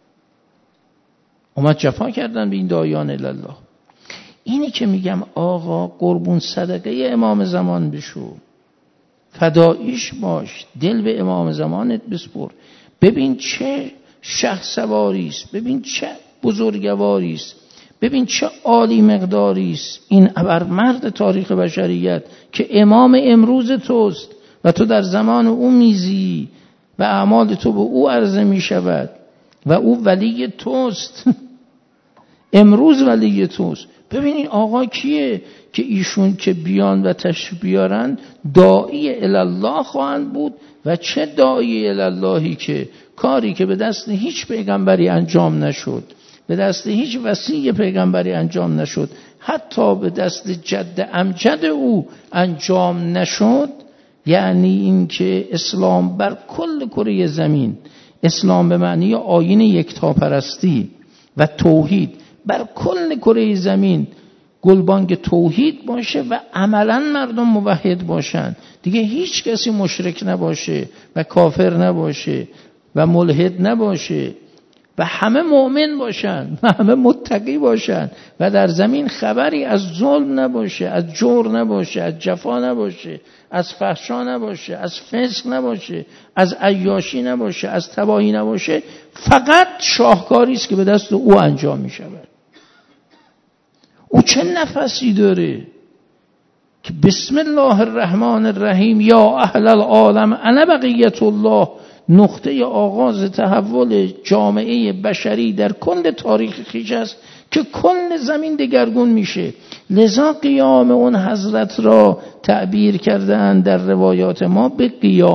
امت جفا کردن به این داعیان الله. اینی که میگم آقا قربون صدقه امام زمان بشو، فداییش باش، دل به امام زمانت بسپر، ببین چه شهسواری است، ببین چه بزرگواری است، ببین چه عالی مقداری است این ابرمرد تاریخ بشریت که امام امروز توست و تو در زمان او میزی و اعمال تو به او عرضه می شود و او ولی توست. امروز ولی توست. ببین این آقا کیه که ایشون که بیان و تشریف بیارن داعی الله خواهند بود و چه داعی اللهی که کاری که به دست هیچ پیغمبری انجام نشد، به دست هیچ وصی پیغمبری انجام نشد، حتی به دست جد امجد او انجام نشد، یعنی این که اسلام بر کل کره زمین، اسلام به معنی آیین یکتاپرستی و توحید بر کل کره زمین گلبانگ توحید باشه و عملا مردم موحد باشن، دیگه هیچ کسی مشرک نباشه و کافر نباشه و ملحد نباشه و همه مؤمن باشن و همه متقی باشن و در زمین خبری از ظلم نباشه، از جور نباشه، از جفا نباشه، از فحشا نباشه، از فسق نباشه، از عیاشی نباشه، از تباهی نباشه، فقط شاهکاری است که به دست او انجام می شود. او چه نفسی داره که بسم الله الرحمن الرحیم یا اهل العالم انا بقیت الله نقطه آغاز تحول جامعه بشری در کل تاریخ خویش است که کل زمین دگرگون میشه. لذا قیام اون حضرت را تعبیر کردن در روایات ما به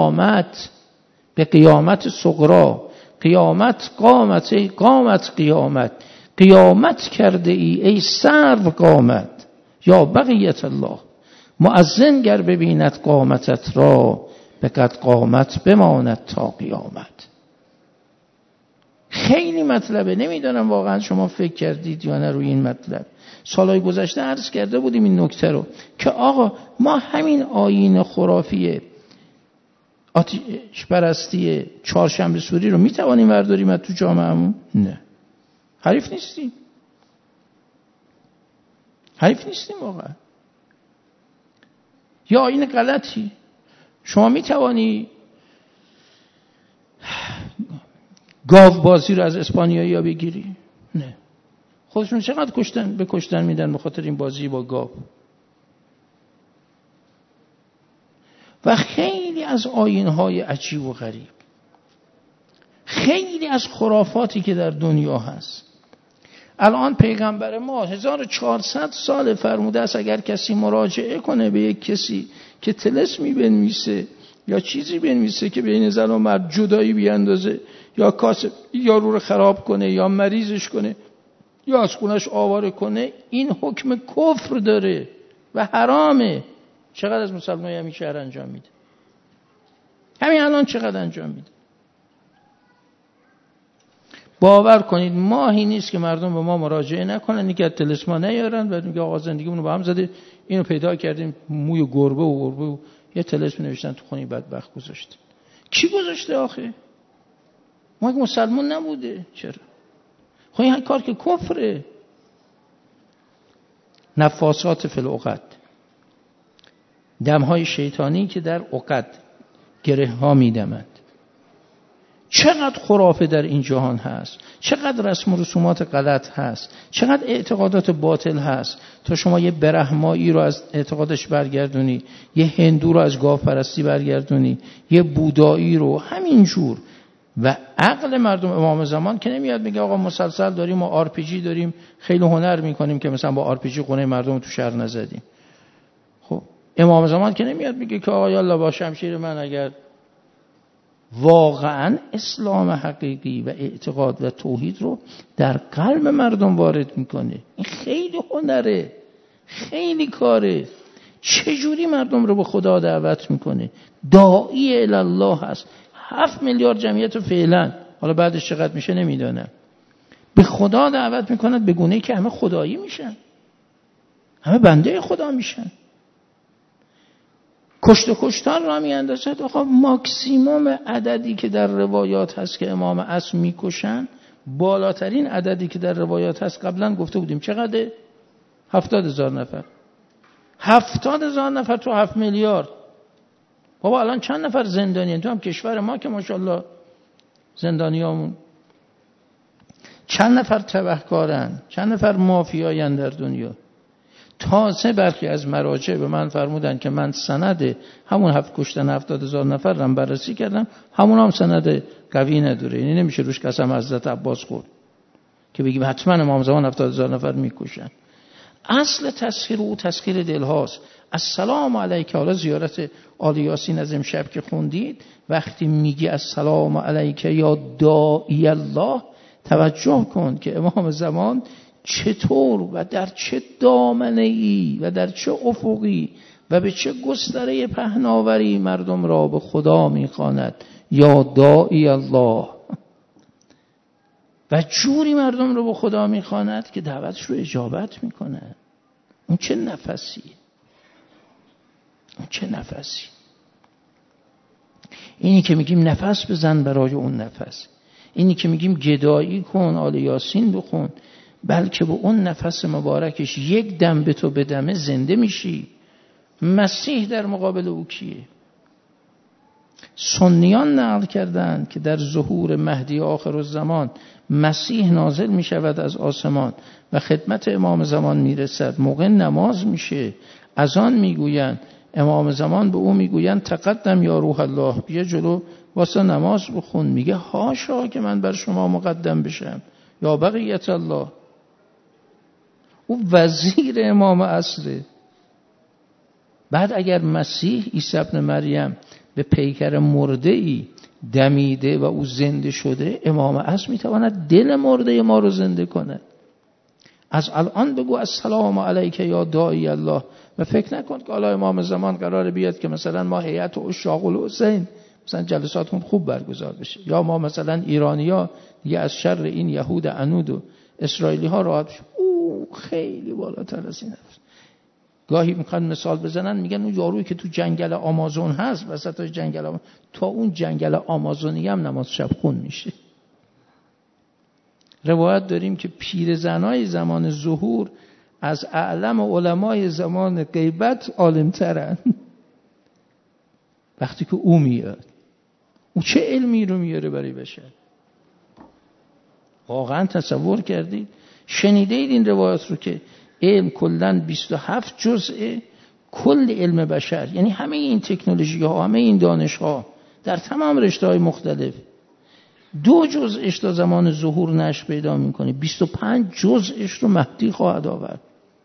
قیامت صغری. قیامت قیامت کرده ای سرو قامت یا بقیت الله. مؤذن گر ببیند قامتت را به قد قامت بماند تا قیامت. خیلی مطلبه، نمیدونم واقعا شما فکر کردید یا نه روی این مطلب. سالهای گذشته عرض کرده بودیم این نکته رو که آقا ما همین آیین خرافی آتش پرستی چهارشنبه سوری رو میتوانیم برداریم از تو جامعهمون؟ نه، حریف نیستیم واقعا. یا آیین غلطی شما میتوانی گاو بازی رو از اسپانیایی ها بگیری؟ نه. خودشون چقدر به کشتن میدن به خاطر این بازی با گاو. و خیلی از آیین‌های عجیب و غریب، خیلی از خرافاتی که در دنیا هست. الان پیغمبر ما 1400 سال فرموده است اگر کسی مراجعه کنه به یک کسی که طلسمی بنویسه یا چیزی بنویسه که بین زن و مرد جدایی بیاندازه یا کاسب یارو رو خراب کنه یا مریضش کنه یا از خونش آواره کنه، این حکم کفر داره و حرامه. چقدر از مسلمان‌ها همین شهر انجام میده؟ همین الان چقدر انجام میده؟ باور کنید ماهی نیست که مردم به ما مراجعه نکنن، اینکه از طلسما نیارن و میگه آقا زندگیمون رو به هم زده، اینو پیدا کردیم موی گربه و یه طلسم نوشتن تو خونی بدبخت گذاشتن. کی گذاشته آخه؟ ما که مسلمان نبوده. چرا؟ خب این کار که کفره. نفاسات فی العقد، دمهای شیطانی که در عقد گره ها میدمند. چقدر خرافه در این جهان هست، چقدر رسم و رسومات غلط هست، چقدر اعتقادات باطل هست تا شما یه برهمایی رو از اعتقادش برگردونی، یه هندو رو از گاوپرستی برگردونی، یه بودایی رو همینجور. و عقل مردم امام زمان که نمیاد میگه آقا مسلسل داریم و آرپیجی داریم، خیلی هنر میکنیم که مثلا با آرپیجی خونه مردم تو شهر نزدیم. خب امام زمان که نمیاد میگه که آقا یالا با شمشیر من اگر واقعا اسلام حقیقی و اعتقاد و توحید رو در قلب مردم وارد میکنه. این خیلی هنره، خیلی کاره. چجوری مردم رو به خدا دعوت میکنه؟ داعی الی الله هست. 7 میلیارد جمعیت فعلا، حالا بعدش چقدر میشه نمیدونم، به خدا دعوت میکنند به گونه‌ای که همه خدایی میشن، همه بنده خدا میشن. کشتار را میاندازد. آقا ماکسیموم عددی که در روایات هست که امام عصر میکشن، بالاترین عددی که در روایات هست قبلا گفته بودیم چقدر؟ 70,000 نفر. 70,000 نفر تو 7 میلیارد. بابا الان چند نفر زندانی؟ تو هم کشور ما که ماشاءالله زندانیامون چند نفر تبهکارن، چند نفر مافیاین در دنیا. تازه برخی از مراجع به من فرمودن که من سند همون کشتن 70,000 نفر رو بررسی کردم، همون هم سند قوی نداره. یعنی نمیشه روش قسم حضرت عباس خورد که بگیم حتما امام زمان 70,000 نفر میکشن. اصل تسخیر او تسخیر دل هاست. السلام علیک. حالا زیارت آل یاسین از امشب که خوندید، وقتی میگی السلام علیک یا داعی الله، توجه کن که امام زمان چطور و در چه دامنه‌ای و در چه افقی و به چه گستره پهناوری مردم را به خدا میخواند یا داعی الله، و جوری مردم رو به خدا میخواند که دعوتش رو اجابت میکنه. اون چه نفسی، اون چه نفسی. اینی که میگیم نفس بزن برای اون نفس، اینی که میگیم گدایی کن، آل یاسین بخون، بلکه به اون نفس مبارکش یک دم به تو بدمه زنده میشی. مسیح در مقابل او کیه؟ سنیان نقل کردند که در ظهور مهدی آخر الزمان مسیح نازل می شود از آسمان و خدمت امام زمان می رسد. موقع نماز میشه، اذان میگویند، امام زمان به او میگویند تقدم یا روح الله، بیا جلو واسه نماز بخون. میگه هاشا که من بر شما مقدم بشم، یا بقیت الله. او وزیر امام اصله. بعد اگر مسیح عیسی ابن مریم به پیکر مرده ای دمیده و او زنده شده، امام عصر میتواند دل مرده ما رو زنده کنه. از الان بگو السلام علیک یا داعی الله و فکر نکن که حالا امام زمان قراره بیاد که مثلا ما هیئت عشاق الحسین مثلا جلساتمون خوب برگزار بشه، یا ما مثلا ایرانی‌ها دیگه از شر این یهود عنود و اسرائیلی ها راحت بشه. او خیلی بالاتر از این است. گاهی میخوان مثال بزنن، میگن اون یارویی که تو جنگل آمازون هست، وسط جنگل آمازون، تا اون جنگل آمازونی هم نماز شب خون میشه. روایت داریم که پیرزنای زمان ظهور از اعلم علمای زمان غیبت عالم‌ترن. وقتی که او میاد، او چه علمی رو میاره برای بشر؟ واقعا تصور کردید؟ شنیدید این روایت رو که علم کلاً 27 جزء کل علم بشر، یعنی همه این تکنولوژی ها، همه این دانش ها در تمام رشته های مختلف 2 جزءش تا زمان ظهور نشر پیدا میکنه، 25 جزءش رو مهدی خواهد آورد.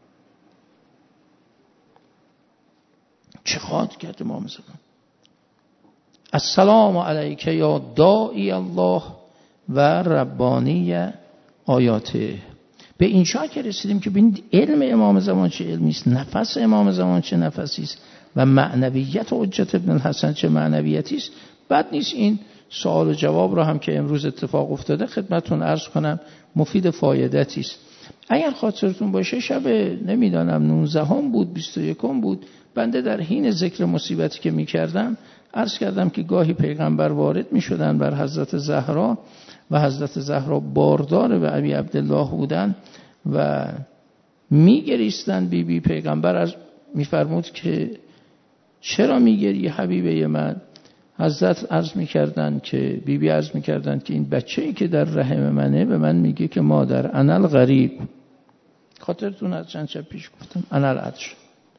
چه خواهد کرد امام زمان؟ السلام علیک یا داعی الله و ربانی آیاته. به اینجا که رسیدیم که ببینید علم امام زمان چه علمی است، نفس امام زمان چه نفسی است و معنویت حجت ابن الحسن چه معنویتی است. بد نیست این سوال و جواب رو هم که امروز اتفاق افتاده خدمتتون عرض کنم، مفید فایدتی است. اگر خاطرتون باشه شب نمیدانم 19 بود 21 بود، بنده در حین ذکر مصیبتی که میکردم عرض کردم که گاهی پیغمبر وارد میشدن بر حضرت زهرا و حضرت زهرا باردار و ابی عبدالله بودن و میگریستن. بی پیغمبر از میفرمود که چرا میگری حبیبه من؟ حضرت عرض میکردن که بی عرض میکردن که این بچه‌ای که در رحم منه به من میگه که مادر انا الغریب. خاطرتون از چند شب پیش گفتم انا العطش.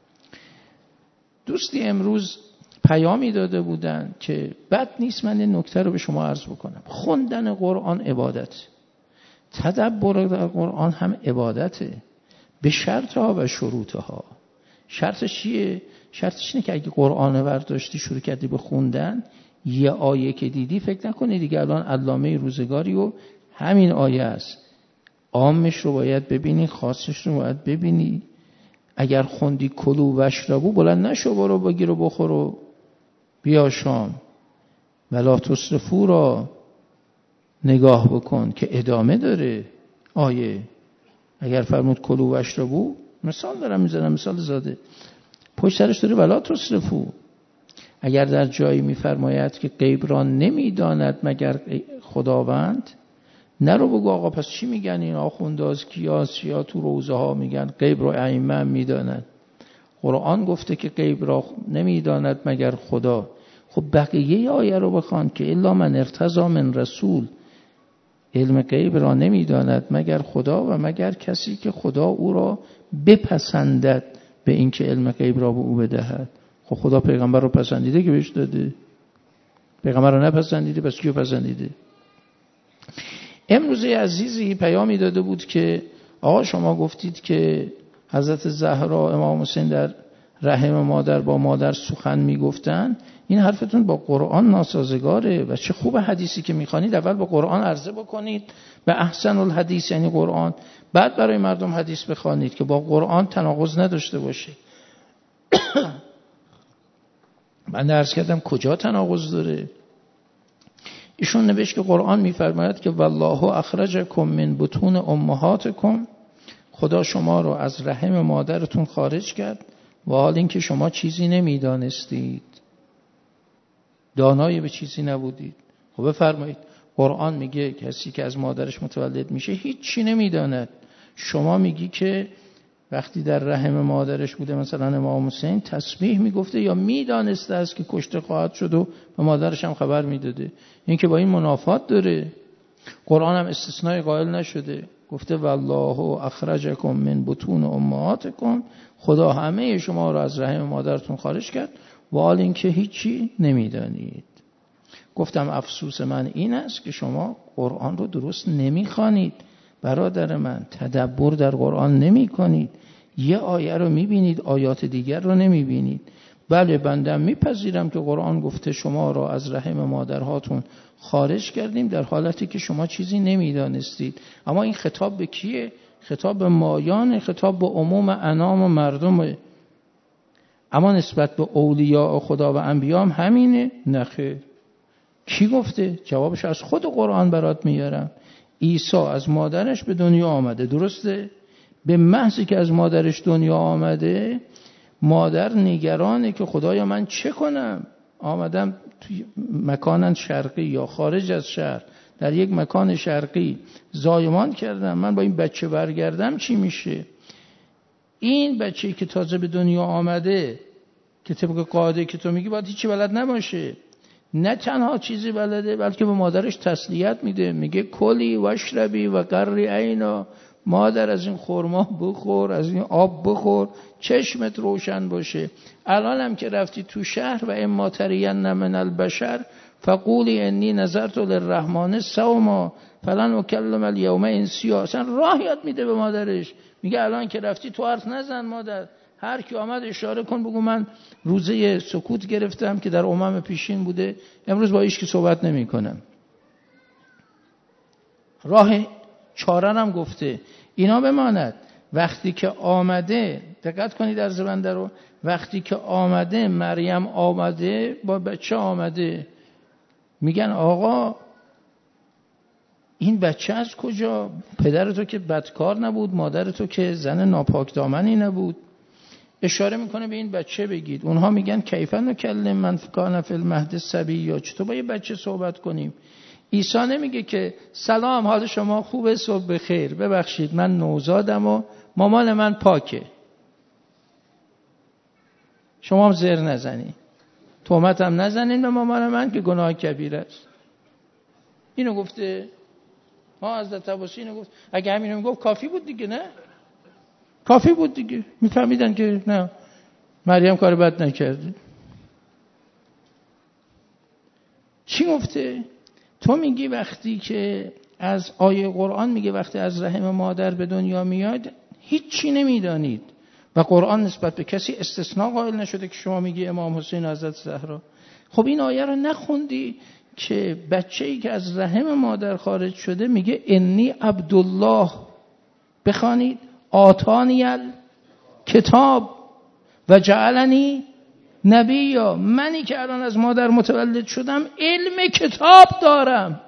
دوستی امروز پیامی داده بودن که بد نیست من این نکته رو به شما عرض بکنم. خوندن قرآن عبادت، تدبر در قرآن هم عبادته، به شرطها و شروطها. شرطش چیه؟ شرطش اینه که اگه قرآن رو برداشتی شروع کردی به خوندن، یه آیه که دیدی فکر نکنی دیگه الان علامه روزگاری و همین آیه است. عامش رو باید ببینی، خاصش رو باید ببینی. اگر خوندی کلو وشربو، بلند نشو برو بگیر و بخور و بیا شام. ولا تسرفو را نگاه بکن که ادامه داره آیه. اگر فرمود کلو وشربو، مثال دارم میزنم، مثال زاده، پشت سرش داره ولا تسرفو. اگر در جایی میفرماید که غیب را نمیداند مگر خداوند، نرو بگو آقا پس چی میگن این آخونداز کیاس یا تو روزه ها میگن غیب را ائمه میداند. قرآن گفته که غیب را نمیداند مگر خدا. خب بقیه آیه رو بخوان که الا من ارتضی من رسول، علم غیب را نمیداند مگر خدا و مگر کسی که خدا او را بپسندد به این که علم غیب را به او بدهد. خب خدا پیغمبر رو پسندیده که بهش داده؟ پیغمبر رو نپسندیده پس کیو پسندیده؟ امروز عزیزی پیامی داده بود که آقا شما گفتید که حضرت زهرا امام حسین در رحم مادر با مادر سخن میگفتن. این حرفتون با قرآن ناسازگاره و چه خوب حدیثی که میخوانید اول با قرآن عرضه بکنید به احسن الحدیث یعنی قرآن، بعد برای مردم حدیث بخوانید که با قرآن تناقض نداشته باشه. من عرض کردم کجا تناقض داره؟ ایشون نوشت که قرآن میفرماید که والله اخرجکم من بطون امهاتکم، خدا شما رو از رحم مادرتون خارج کرد و حال اینکه شما چیزی نمیدانستید، دانای به چیزی نبودید. خب بفرمایید قرآن میگه کسی که از مادرش متولد میشه هیچ چی نمیداند. شما میگی که وقتی در رحم مادرش بوده مثلا امام حسین تسبیح میگفته یا میدانسته است که کشته خواهد شد و به مادرش هم خبر میداده. این که با این منافات داره. قرآن هم استثنای قائل نشده، گفته والله اخرجکم من بطون امهاتکم، خدا همه شما را از رحم مادرتون خارج کرد و حال اینکه هیچی نمیدانید. گفتم افسوس من این است که شما قرآن رو درست نمیخوانید برادر من، تدبر در قرآن نمی کنید. یه آیه رو میبینید آیات دیگر رو نمیبینید. بله بندم میپذیرم که قرآن گفته شما را از رحم مادرهاتون خارج کردیم در حالتی که شما چیزی نمیدانستید. اما این خطاب به کیه؟ خطاب به مایان، خطاب به عموم انام و مردم. اما نسبت به اولیاء خدا و انبیا هم همینه؟ نخیر. کی گفته؟ جوابش از خود قرآن برات میارم. عیسی از مادرش به دنیا آمده، درسته؟ به محضی که از مادرش دنیا آمده مادر نگرانه که خدایا من چه کنم؟ آمدم توی مکان شرقی یا خارج از شهر در یک مکان شرقی زایمان کردم، من با این بچه برگردم چی میشه؟ این بچه‌ای که تازه به دنیا آمده که طبق قاعده که تو میگی باید هیچی بلد نباشه، نه تنها چیزی بلده بلکه به مادرش تسلیت میده، میگه کلی واشربی و قری عینا، مادر از این خرما بخور، از این آب بخور، چشمت روشن باشه. الان هم که رفتی تو شهر و اما ترین من البشر فقولی انی نظرت للرحمن صوما فلن اکلم الیوم انسیا. اصلا راه یاد میده به مادرش، میگه الان که رفتی تو حرف نزن مادر، هر کی آمد اشاره کن بگو من روزه سکوت گرفتم که در امم پیشین بوده، امروز با هیچ کی صحبت نمی کنم. راه چاره هم گفته اینا بماند. وقتی که آمده، دقت کنید در زبنده رو، وقتی که آمده مریم آمده با بچه آمده، میگن آقا این بچه از کجا؟ پدر تو که بدکار نبود، مادر تو که زن ناپاک دامنی نبود. اشاره میکنه به این بچه بگید. اونها میگن کیف نکلم من کان فی المهد صبیا، چطور با یه بچه صحبت کنیم؟ عیسی نمیگه که سلام حال شما خوبه صبح بخیر، ببخشید من نوزادم و مامان من پاکه، شما هم زر نزنید، تهمت هم نزنید به مامان من که گناه کبیره است. اینو گفته؟ حضرت عباسی اینو گفت. اگه همینو میگفت کافی بود دیگه، نه؟ کافی بود دیگه، میفهمیدن که نه مریم کار بد نکرده. چی گفته؟ تو میگی وقتی که از آیه قرآن میگه وقتی از رحم مادر به دنیا میاد هیچی نمیدانید و قرآن نسبت به کسی استثناء قائل نشده که شما میگی امام حسین حضرت زهرا. خب این آیه رو نخوندی که بچه‌ای که از رحم مادر خارج شده میگه انی عبدالله، بخوانید آتانی کتاب و جعلنی نبیا، منی که الان از مادر متولد شدم علم کتاب دارم،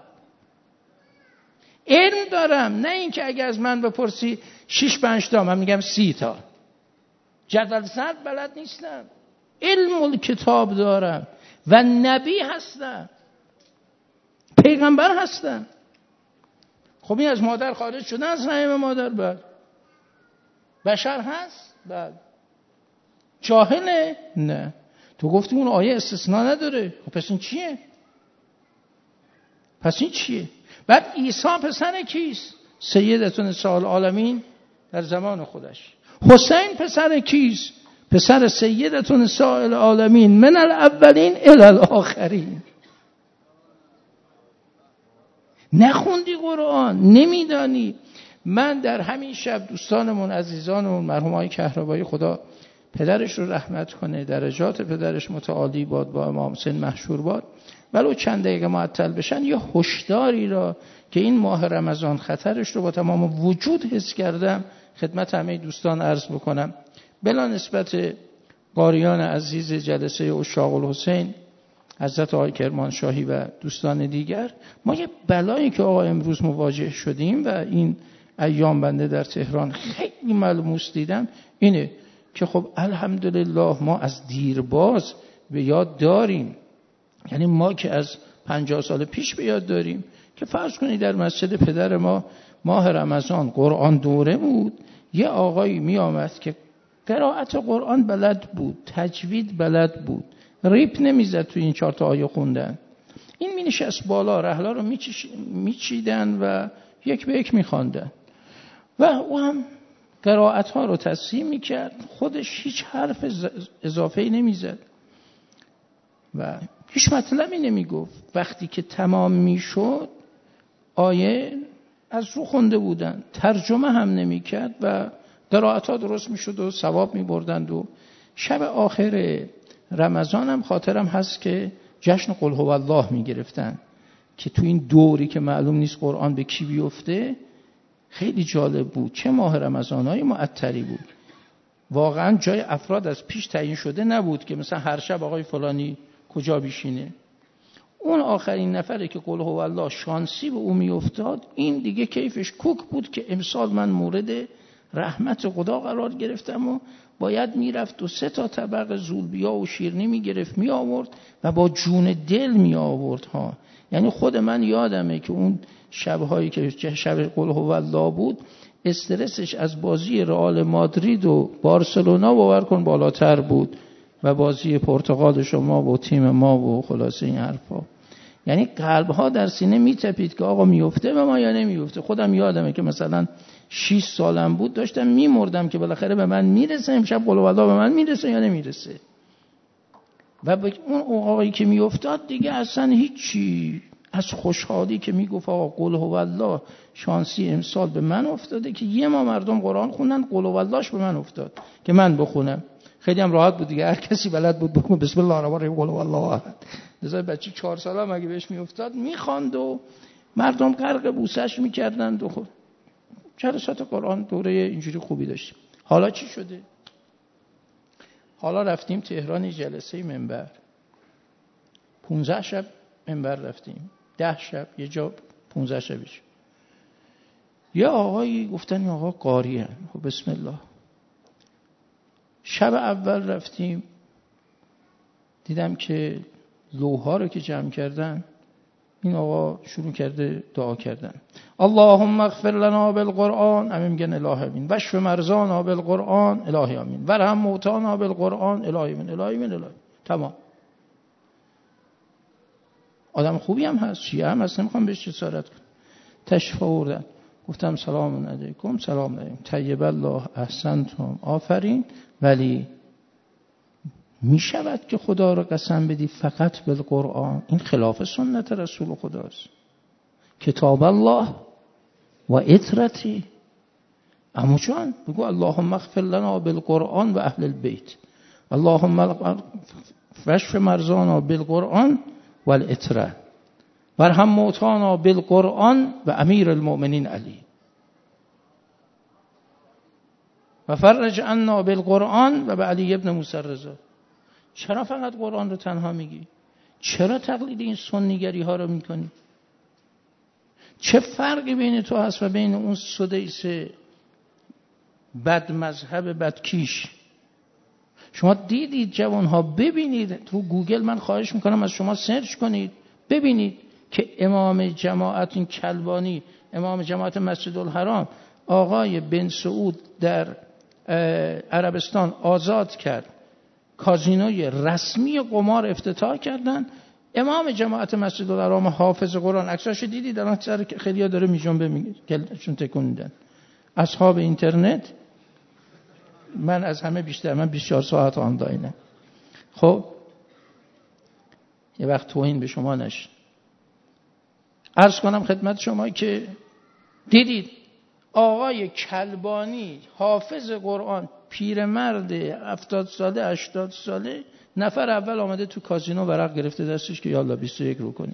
علم دارم، نه این که اگه از من بپرسی 6-5 تا من میگم 30 تا، جدول ضرب بلد نیستم، علم کتاب دارم و نبی هستم، پیغمبر هستم. خب این از مادر خارج شدن، از رحم مادر بعد بشر هست؟ بعد جاهله؟ نه. تو گفتی اون آیه استثناء نداره. خب پس این چیه؟ بعد عیسی پسر کیست؟ سیدتون نساء العالمین در زمان خودش. حسین پسر کیست؟ پسر سیدتون نساء العالمین من الاولین الی الاخرین. نخوندی قرآن، نمیدانی. من در همین شب دوستانمون عزیزانمون مرحوم آقای کهربایی خدا پدرش رو رحمت کنه، درجات پدرش متعالی باد، با امام حسین محشور باد، ولو چند دقیقه معطل بشن یه هشداری را که این ماه رمضان خطرش رو با تمام وجود حس کردم خدمت همه دوستان عرض بکنم. بلا نسبت قاریان عزیز جلسه عشاق الحسین حضرت آقای کرمانشاهی و دوستان دیگر، ما یه بلایی که آقا امروز مواجه شدیم و این ایام بنده در تهران خیلی ملموس دیدم اینه که خب الحمدلله ما از دیرباز به یاد داریم، یعنی ما که از 50 سال پیش به یاد داریم که فرض کنید در مسجد پدر ما ماه رمضان قرآن دوره بود، یه آقایی می آمد که قرائت قرآن بلد بود، تجوید بلد بود، ریپ نمیزد تو این 4 تا آیه خوندن. این می نشست بالا، رحلا رو میچیدن و یک به یک میخواندن و او هم قرائت ها رو تصحیح میکرد، خودش هیچ حرف اضافه‌ای نمیزد و هیچ مطلبی نمیگفت. وقتی که تمام میشد آیه از رو خونده بودن، ترجمه هم نمیکرد و قرائت ها درست میشد و ثواب میبردند. و شب آخر رمضان هم خاطرم هست که جشن قل هو الله میگرفتن که تو این دوری که معلوم نیست قرآن به کی بیفته خیلی جالب بود. چه ماه رمضان‌های معطری بود، واقعا جای افراد از پیش تعیین شده نبود که مثلا هر شب آقای فلانی کجا بشینه. اون آخرین نفره که قل هو الله شانسی به او میافتاد، این دیگه کیفش کوک بود که امسال من مورد رحمت خدا قرار گرفتم و باید میرفت و 3 تا طبق زولبیا و شیرینی میگرفت می آورد و با جون دل می آورد ها. یعنی خود من یادمه که اون شب‌هایی که شب قل هو الله بود، استرسش از بازی رئال مادرید و بارسلونا باور کن بالاتر بود و بازی پرتغال شما و تیم ما و خلاصه این حرفا. یعنی قلب‌ها در سینه میتپید که آقا میفته به ما یا نمیفته. خودم یادمه که مثلا 6 سالم بود داشتم میمردم که بالاخره به من میرسه، امشب قل هو الله به من میرسه یا نمیرسه. و اون آقایی که میافتاد دیگه اصلا هیچی، از خوشحالی که میگفت آقا قل هو الله شانسی امسال به من افتاده که یه ما مردم قرآن خوندن، قل هو اللهش به من افتاد که من بخونم. خیلی هم راحت بود دیگه، هر کسی بلد بود بخونه بسم الله الرحمن الرحیم قل هو الله احد. مثلا بچه 4 ساله هم اگه بهش میافتاد میخواند و مردم غرق بوسش میکردند و خب جلسات قرآن دوره اینجوری خوبی داشتیم. حالا چی شده؟ حالا رفتیم تهران جلسه منبر، 15 شب منبر رفتیم، 10 شب یه جا 15 شبش. یه آقایی گفتن آقا قاری هن. خب بسم الله. شب اول رفتیم دیدم که لوحا رو که جمع کردن، این آقا شروع کرده دعا کردن. اللهم اغفر لنا بالقرآن، همین میگن الهی امین، واشف مرضانا بالقرآن الهی امین، وارحم موتانا بالقرآن الهی امین، الهی امین، الهی. تمام. آدم خوبی هم هست، شیعه هم هست، نمیخوام بهش جسارت کنم. تشریف آوردن، گفتم سلام علیکم. سلام علیکم، طیب الله احسنتم، آفرین. ولی می شود که خدا رو قسم بدی فقط بالقرآن؟ این خلاف سنت رسول خداست. کتاب الله و اطرتی. اما جان بگو اللهم اغفر لنا بالقرآن و اهل البیت، اللهم واشف مرضانا بالقرآن و الاطره، وارحم موتانا بالقرآن و امیر المؤمنین علی، و فرج عنا بالقرآن و به علی ابن موسی الرضا. چرا فقط قرآن رو تنها میگی؟ چرا تقلید این سنیگری ها رو میکنی؟ چه فرقی بین تو هست و بین اون سدیس بد مذهب بدکیش؟ شما دیدید جوان ها، ببینید تو گوگل، من خواهش میکنم از شما سرچ کنید ببینید که امام جماعت این کلبانی، امام جماعت مسجد الحرام، آقای بن سعود در عربستان آزاد کرد، کازینوی رسمی قمار افتتاح کردن. امام جماعت مسجد الحرام حافظ قرآن، عکساشو دیدید الان سر خیلی‌ها داره میجنبه میگه چون تکون میدن. اصحاب اینترنت، من از همه بیشتر، من 24 ساعت آنلاینم. خب یه وقت توهین به شما نشه. عرض کنم خدمت شما که دیدید آقای کلبانی حافظ قرآن، پیرمرد 70 ساله 80 ساله، نفر اول آمده تو کازینو ورق گرفته دستش که یالا 21 رو کنی.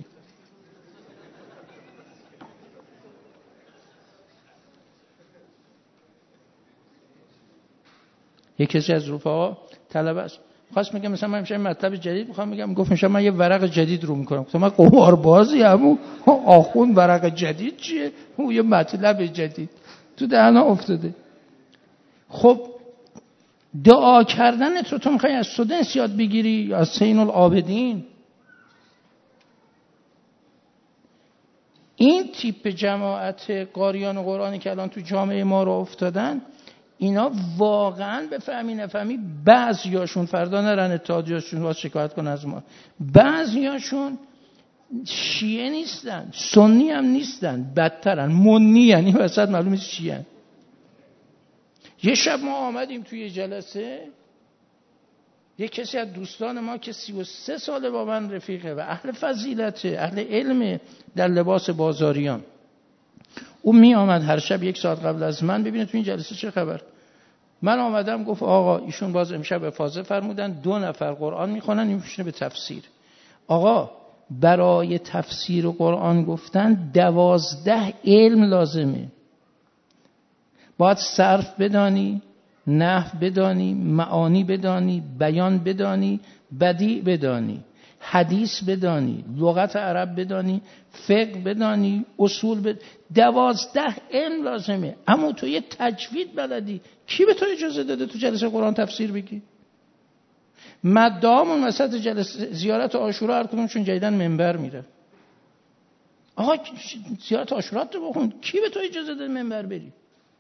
یک کسی از رفقا طلبه است خواست میگه مثلا من میشه مطلب جدید میخوام میگم، گفت میشه من یه ورق جدید رو میکنم. گفتم من قماربازی همون آخون ورق جدید چیه؟ اون یه مطلب جدید تو دهنا افتاده. خب دعا کردن تو میخوای از سدنس یاد بگیری یا از زین العابدین؟ این تیپ جماعت قاریان قرآنی که الان تو جامعه ما را افتادن، اینا واقعا بفهمی نفهمی بعضیاشون فردا نرن اتحادیه‌شون واسه شکایت کنن از ما، بعضیاشون شیعه نیستن، سنی هم نیستن، بدترن، منی، یعنی وسط معلوم نیست چیه. یه شب ما آمدیم توی جلسه، یه کسی از دوستان ما که 33 ساله با من رفیقه و اهل فضیلته، اهل علم، در لباس بازاریان، او می آمد هر شب 1 ساعت قبل از من ببینه تو این جلسه چه خبر. من آمدم گفت آقا ایشون باز امشب افاضه فرمودن 2 نفر قرآن میخونن، این میشینه به تفسیر. آقا برای تفسیر قرآن گفتن 12 علم لازمه. باید صرف بدانی، نحو بدانی، معانی بدانی، بیان بدانی، بدیع بدانی، حدیث بدانی، لغت عرب بدانی، فقه بدانی، اصول بدانی. 12 علم لازمه. اما تو یه تجوید بلدی، کی به تو اجازه داده تو جلسه قرآن تفسیر بگی؟ مدام اون وسط جلسه زیارت عاشورا هر کدومشون جدیدن منبر میره. آقا زیارت عاشورا رو بخون، کی به تو اجازه داده منبر بری؟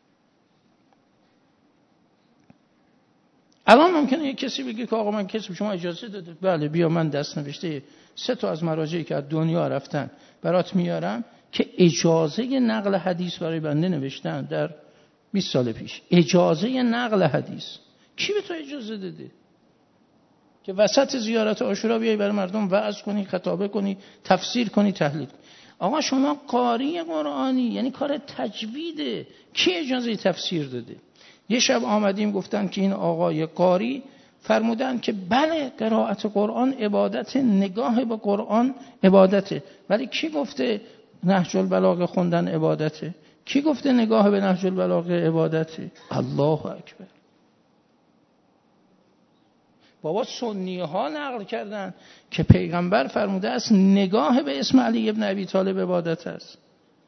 الان ممکنه یک کسی بگه که آقا من کسی به شما اجازه داده، بله بیا من دست نوشته 3 تا از مراجعی که از دنیا رفتن برات میارم که اجازه نقل حدیث برای بنده نوشتن در 20 سال پیش. اجازه نقل حدیث کی به تو اجازه داده که وسط زیارت عاشورا بیای برای مردم وعظ کنی، خطابه کنی، تفسیر کنی، تحلیل کنی؟ آقا شما قاری قرآنی، یعنی کار تجویده، کی اجازه تفسیر داده؟ یه شب آمدیم گفتن که این آقای قاری فرمودن که بله قرائت قرآن عبادت، نگاه به قرآن عبادته. ولی کی گفته نهج البلاغه خوندن عبادته؟ کی گفته نگاه به نهج البلاغه عبادته؟ الله اکبر. بابا سنی ها نقل کردن که پیغمبر فرموده است نگاه به اسم علی ابن ابی طالب عبادت است.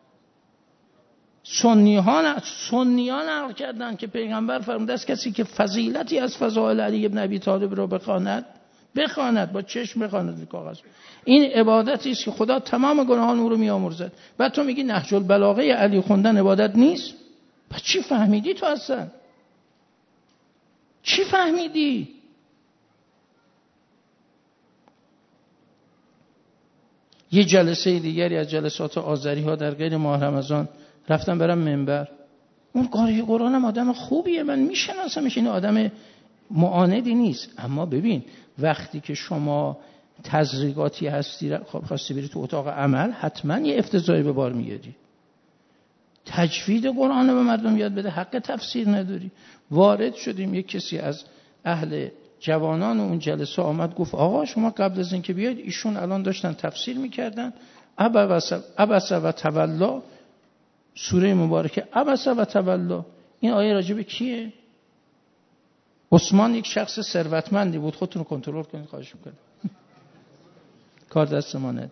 سنی ها نقل کردن که پیغمبر فرموده است کسی که فضیلتی از فضائل علی ابن ابی طالب را بخواند با چشم بخواند کاغذ. این عبادتی است که خدا تمام گناهان او رو میآمرزد. بعد تو میگی نهج البلاغه علی خوندن عبادت نیست؟ پس چی فهمیدی تو اصلا؟ چی فهمیدی؟ یه جلسه دیگری از جلسات آذری ها در غیر ماه رمضان رفتم برم منبر. اون قاری قرآنم آدم خوبیه، من میشناسمش، این آدم معاندی نیست. اما ببین وقتی که شما تزریقاتی هستی خواستی بری تو اتاق عمل، حتما یه افتضاحی به بار میاری. تجوید قرآن به مردم یاد بده، حق تفسیر نداری. وارد شدیم، یک کسی از اهل جوانان اون جلسه آمد گفت آقا شما قبل از اینکه بیاید ایشون الان داشتن تفسیر میکردن عبس و تولا، سوره مبارکه عبس و تولا. این آیه راجع به کیه؟ عثمان یک شخص ثروتمندی بود، خودتون رو کنترل کنید خواهش میکنم. کار دست ما ندید.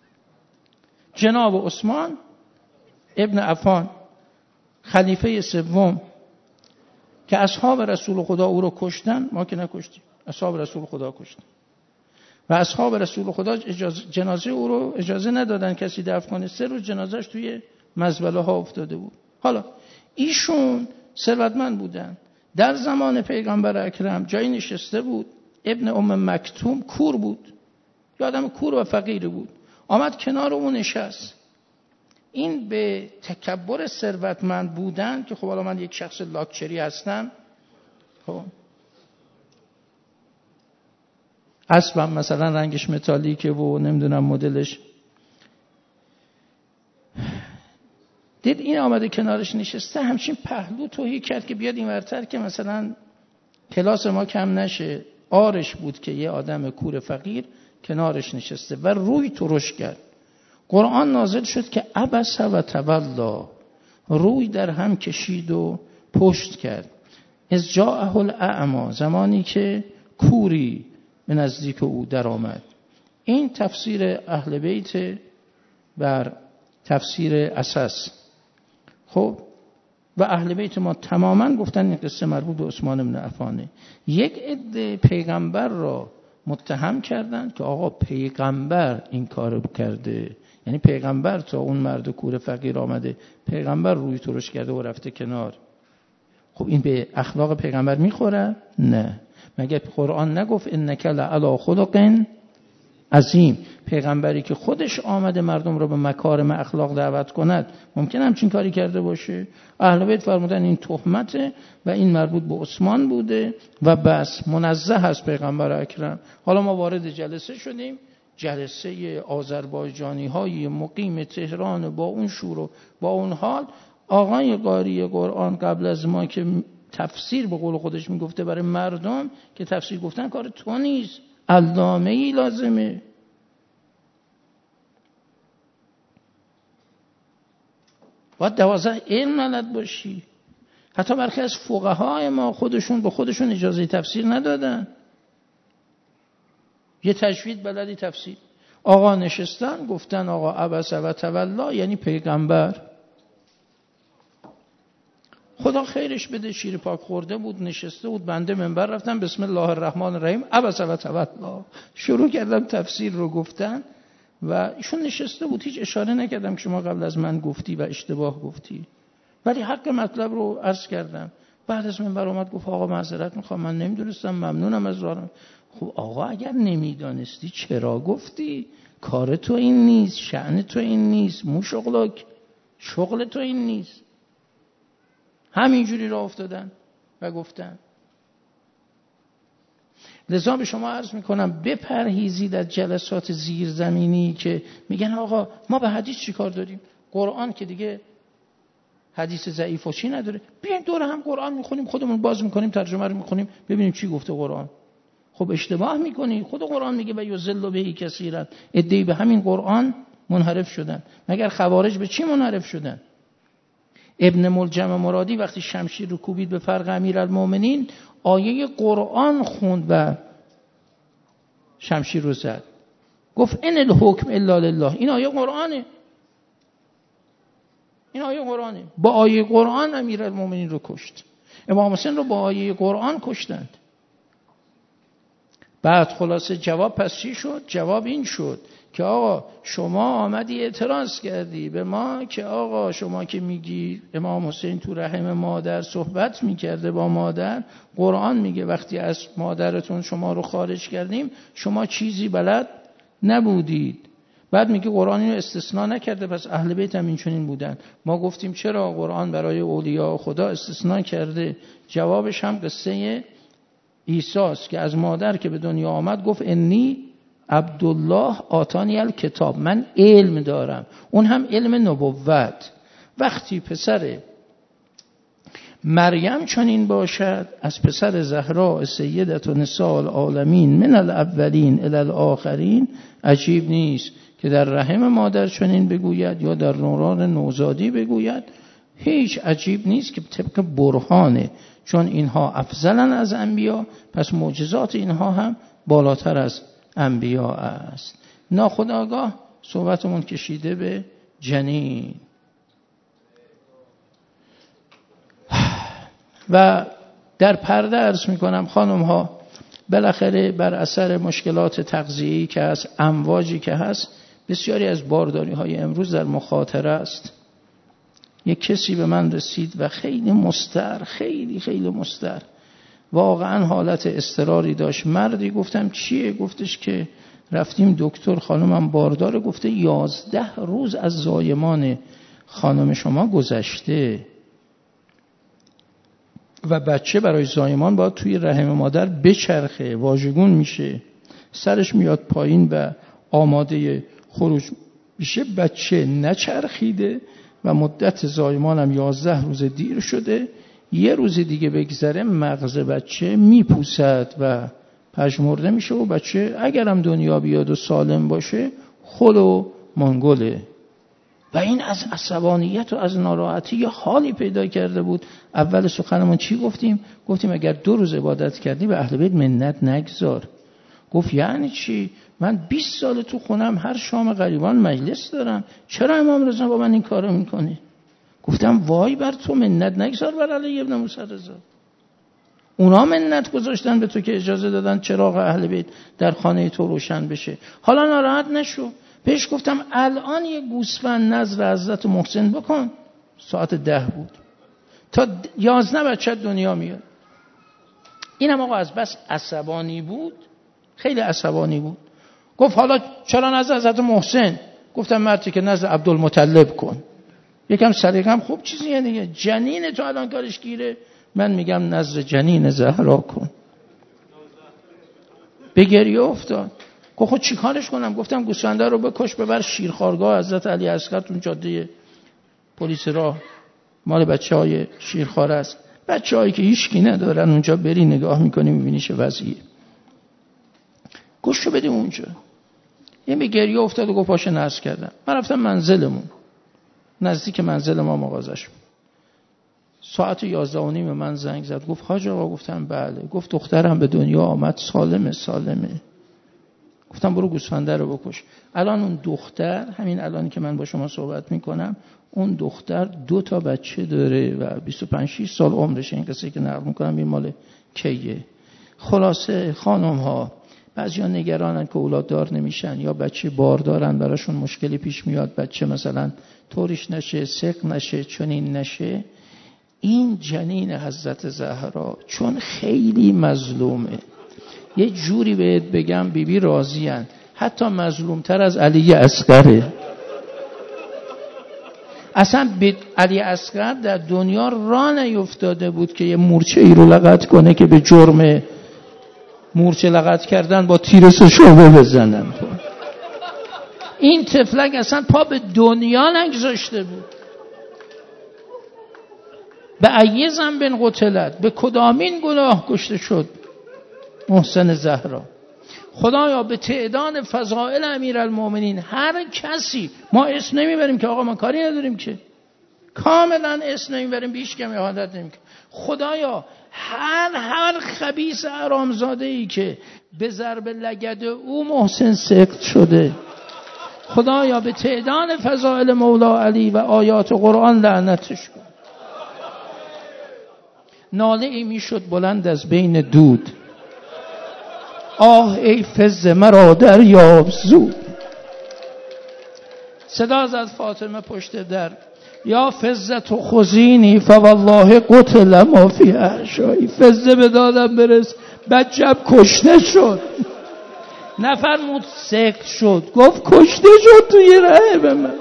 جناب عثمان ابن عفان خلیفه سوم که اصحاب رسول خدا او رو کشتن، ما که نکشتیم، اصحاب رسول خدا کشتن و اصحاب رسول خدا جنازه او رو اجازه ندادن کسی دفن کنه. 3 روز جنازهش توی مزبله ها افتاده بود. حالا ایشون ثروتمند بودن، در زمان پیغمبر اکرم جایی نشسته بود، ابن ام مکتوم کور بود، یه آدم کور و فقیر بود، آمد کنار اون نشست. این به تکبر ثروتمند بودن که خب حالا من یک شخص لاکچری هستم، خب اسبم مثلا رنگش متالیکه و نمیدونم مدلش، دید این آمده کنارش نشسته، همچین پهلو توهی کرد که بیاد این ورتر که مثلا کلاس ما کم نشه. آرش بود که یه آدم کور فقیر کنارش نشسته و روی ترش کرد. قرآن نازل شد که عبس و تولا، روی در هم کشید و پشت کرد. از جاءه الاعمی، زمانی که کوری به نزدیک او در آمد. این تفسیر اهل بیت بر تفسیر اساس. خب و اهل بیت ما تماما گفتن این قصه مربوط به عثمان بن عفانه. یک عده پیغمبر را متهم کردند که آقا پیغمبر این کارو کرده، یعنی پیغمبر تا اون مرد کور فقیر آمده، پیغمبر روی ترش کرده و رفته کنار. خب این به اخلاق پیغمبر میخوره؟ نه. مگه قرآن نگفت انک لعلی خلق عظیم؟ پیغمبری که خودش آمده مردم رو به مکارم اخلاق دعوت کند ممکن همچین کاری کرده باشه؟ اهل بیت فرمودن این تهمته و این مربوط به عثمان بوده و بس، منزه هست پیغمبر اکرم. حالا ما وارد جلسه شدیم، جلسه آذربایجانی های مقیم تهران با اون شور و با اون حال. آقای قاری قرآن قبل از ما که تفسیر به قول خودش میگفته برای مردم که تفسیر گفتن کار تو نیست، علامه‌ای لازمه. باید 12 علم بلد باشی. حتی برخی از فقهای ما خودشون به خودشون اجازه تفسیر ندادن. یه تجوید بلدی تفسیر. آقا نشستن گفتن آقا عبس و تولا یعنی پیغمبر. خدا خیرش بده، شیر پاک خورده بود، نشسته بود، بنده منبر رفتم بسم الله الرحمن الرحیم عبس و تولا شروع کردم تفسیر رو گفتن و ایشون نشسته بود، هیچ اشاره نکردم که شما قبل از من گفتی و اشتباه گفتی، ولی حق مطلب رو عرض کردم. بعد از منبر اومد گفت آقا معذرت میخوام، من نمیدونستم، ممنونم از راهنمایی. خب آقا اگر نمیدانستی چرا گفتی؟ کار تو این نیست، شأن تو این نیست، مو شغلک، شغل تو این نیست. همینجوری راه افتادن و گفتن. لذا به شما عرض میکنم بپرهیزید از جلسات زیرزمینی که میگن آقا ما به حدیث چی کار داریم؟ قرآن که دیگه حدیث ضعیف و چی نداره، بیاین دور هم قرآن میخونیم، خودمون باز میکنیم، ترجمه رو میخونیم، ببینیم چی گفته قرآن. خب اشتباه میکنی. خود قرآن میگه و یضل به کثیرا، عده‌ای به همین قرآن منحرف شدن. مگر خوارج به چی منحرف شدن؟ ابن ملجم مرادی وقتی شمشیر رو کوبید به فرق امیرالمومنین آیه قرآن خوند و شمشیر رو زد. گفت ان الحکم الا لله. این آیه قرآنه، این آیه قرآنه. با آیه قرآن امیرالمومنین رو کشت. امام حسین رو با آیه قرآن کشتند. بعد خلاصه جواب پس چی شد؟ جواب این شد که آقا شما آمدی اعتراض کردی به ما که آقا شما که میگی امام حسین تو رحم مادر صحبت میکرده با مادر، قرآن میگه وقتی از مادرتون شما رو خارج کردیم شما چیزی بلد نبودید. بعد میگه قرآن اینو استثناء نکرده، پس اهل بیت هم اینچنین بودن. ما گفتیم چرا قرآن برای اولیاء خدا استثناء کرده؟ جوابش هم قصه عیسی است که از مادر که به دنیا آمد گفت انی عبدالله آتانی الکتاب، من علم دارم، اون هم علم نبوت. وقتی پسر مریم چنین باشد، از پسر زهرا سیدت نساء العالمین من الاولین الی الاخرین عجیب نیست که در رحم مادر چنین بگوید یا در دوران نوزادی بگوید. هیچ عجیب نیست که طبق برهانه، چون اینها افضلن از انبیا، پس معجزات اینها هم بالاتر از انبیا است. ناخودآگاه صحبتمون کشیده به جنین. و در پرده عرض میکنم خانم ها، بالاخره بر اثر مشکلات تغذیه‌ای که هست، امواجی که هست، بسیاری از بارداری های امروز در مخاطره است. یک کسی به من رسید و خیلی مضطر، خیلی مضطر، واقعا حالت اضطراری داشت. مردی گفتم چیه؟ گفتش که رفتیم دکتر، خانمم بارداره، گفته 11 روز از زایمان خانم شما گذشته و بچه برای زایمان باید توی رحم مادر بچرخه، واژگون میشه، سرش میاد پایین و آماده خروج میشه. بچه نچرخیده و مدت زایمان هم 11 روز دیر شده. یه روز دیگه بگذره مغز بچه میپوسد و پژمرده میشه و بچه اگرم دنیا بیاد و سالم باشه خل و منگله. و این از عصبانیت و از ناراحتی یه حالی پیدا کرده بود. اول سخنمون چی گفتیم؟ گفتیم اگر 2 روز عبادت کردی به اهل بیت منت نگذار. گفت یعنی چی؟ من 20 سال تو خونم هر شام غریبان مجلس دارم، چرا امام رضا با من این کارو میکنی؟ گفتم وای بر تو، منت نگذار بر علی ابن موسی رضا. اونا منت گذاشتن به تو که اجازه دادن چراغ اهل بیت در خانه تو روشن بشه. حالا ناراحت نشو، بهش گفتم الان یه گوسفند نذر حضرت محسن بکن. ساعت 10 بود، تا 11 بچه دنیا میاد. اینم آقا از بس عصبانی بود، خیلی عصبانی بود. گفت حالا چرا نذر حضرت محسن؟ گفتم مردی که نذر عبدالمطلب کن. یکم سلیقه‌ام خوب چیزیه دیگه. جنین تو الان کارش گیره، من میگم نذر جنین زهرا کن. به گریه افتاد. گفت خود چی کارش کنم؟ گفتم گوسفنده رو بکش ببر شیرخوارگاه حضرت علی اصغر، اون جاده پلیس راه مال بچهای شیرخوار است. بچه‌هایی که هیچکی ندارن اونجا بری نگاه میکنی میبینی چه وضعیه. گوشو بده اونجا. یه به گریه افتاد و گفت پاشه نذر کردم. من رفتم منزلمون، نزدیک منزل ما مغازش بود. ساعت 11:30 من زنگ زد. گفت حاج آقا. گفتم بله. گفت دخترم به دنیا آمد، سالمه. گفتم برو گوسفنده رو بکش. الان اون دختر، همین الانی که من با شما صحبت میکنم، اون دختر 2 تا بچه داره و 25-6 سال عمرشه. این قصه که نقل میکنم این مال کیه. خلاصه خانم ها بعضیا نگرانن که اولاد دار نمیشن یا بچه بار دارن، براشون مشکلی پیش میاد، بچه مثلا طوریش نشه، سق نشه، چنین نشه. این جنین حضرت زهرا چون خیلی مظلومه، یه جوری بهت بگم بیبی راضی‌اند، حتی مظلومتر از علی اصغره. اصلا علی اصغر در دنیا راه نیفتاده بود که یه مورچه ای رو لغت کنه که به جرم مورچه لغت کردن با تیر 3 شعبه بزنن. این طفلک اصلا پا به دنیا نگذاشته بود. به ای ذنب قتلت، به کدامین گناه کشته شد محسن زهرا. خدایا به تعداد فضائل امیرالمومنین هر کسی، ما اسم نمیبریم که آقا ما کاری نداریم که، کاملا اسم نمیبریم، بیش کمی عادت نمیکنیم. خدایا هر خبیث حرامزاده ای که به ضرب لگد او محسن سقط شده، خدایا به تعداد فضائل مولا علی و آیات قرآن لعنتش کن. ناله ای میشد بلند از بین دود، آه ای فز مرا دریاب زود. صدا زد فاطمه پشت در، یا فزت خزینی فوالله قتل ما فی احشایی. فزه به دادم برس، بچم کشته شد. نفرمود سکت شد، گفت کشته شد توی رحم من.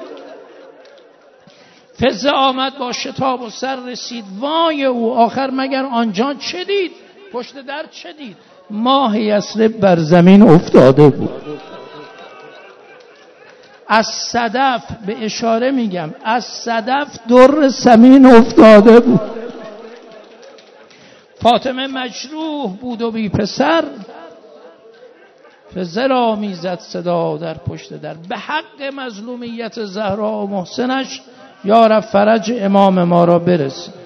فزه آمد با شتاب و سر رسید، وای او آخر مگر آنجا چه دید؟ پشت در چه دید؟ ماه یثرب بر زمین افتاده بود. از صدف، به اشاره میگم، از صدف در ثمین افتاده بود. فاطمه مجروح بود و بی پسر، فزه را میزد صدا در پشت در. به حق مظلومیت زهرا و محسنش یا رب فرج امام ما را برسه.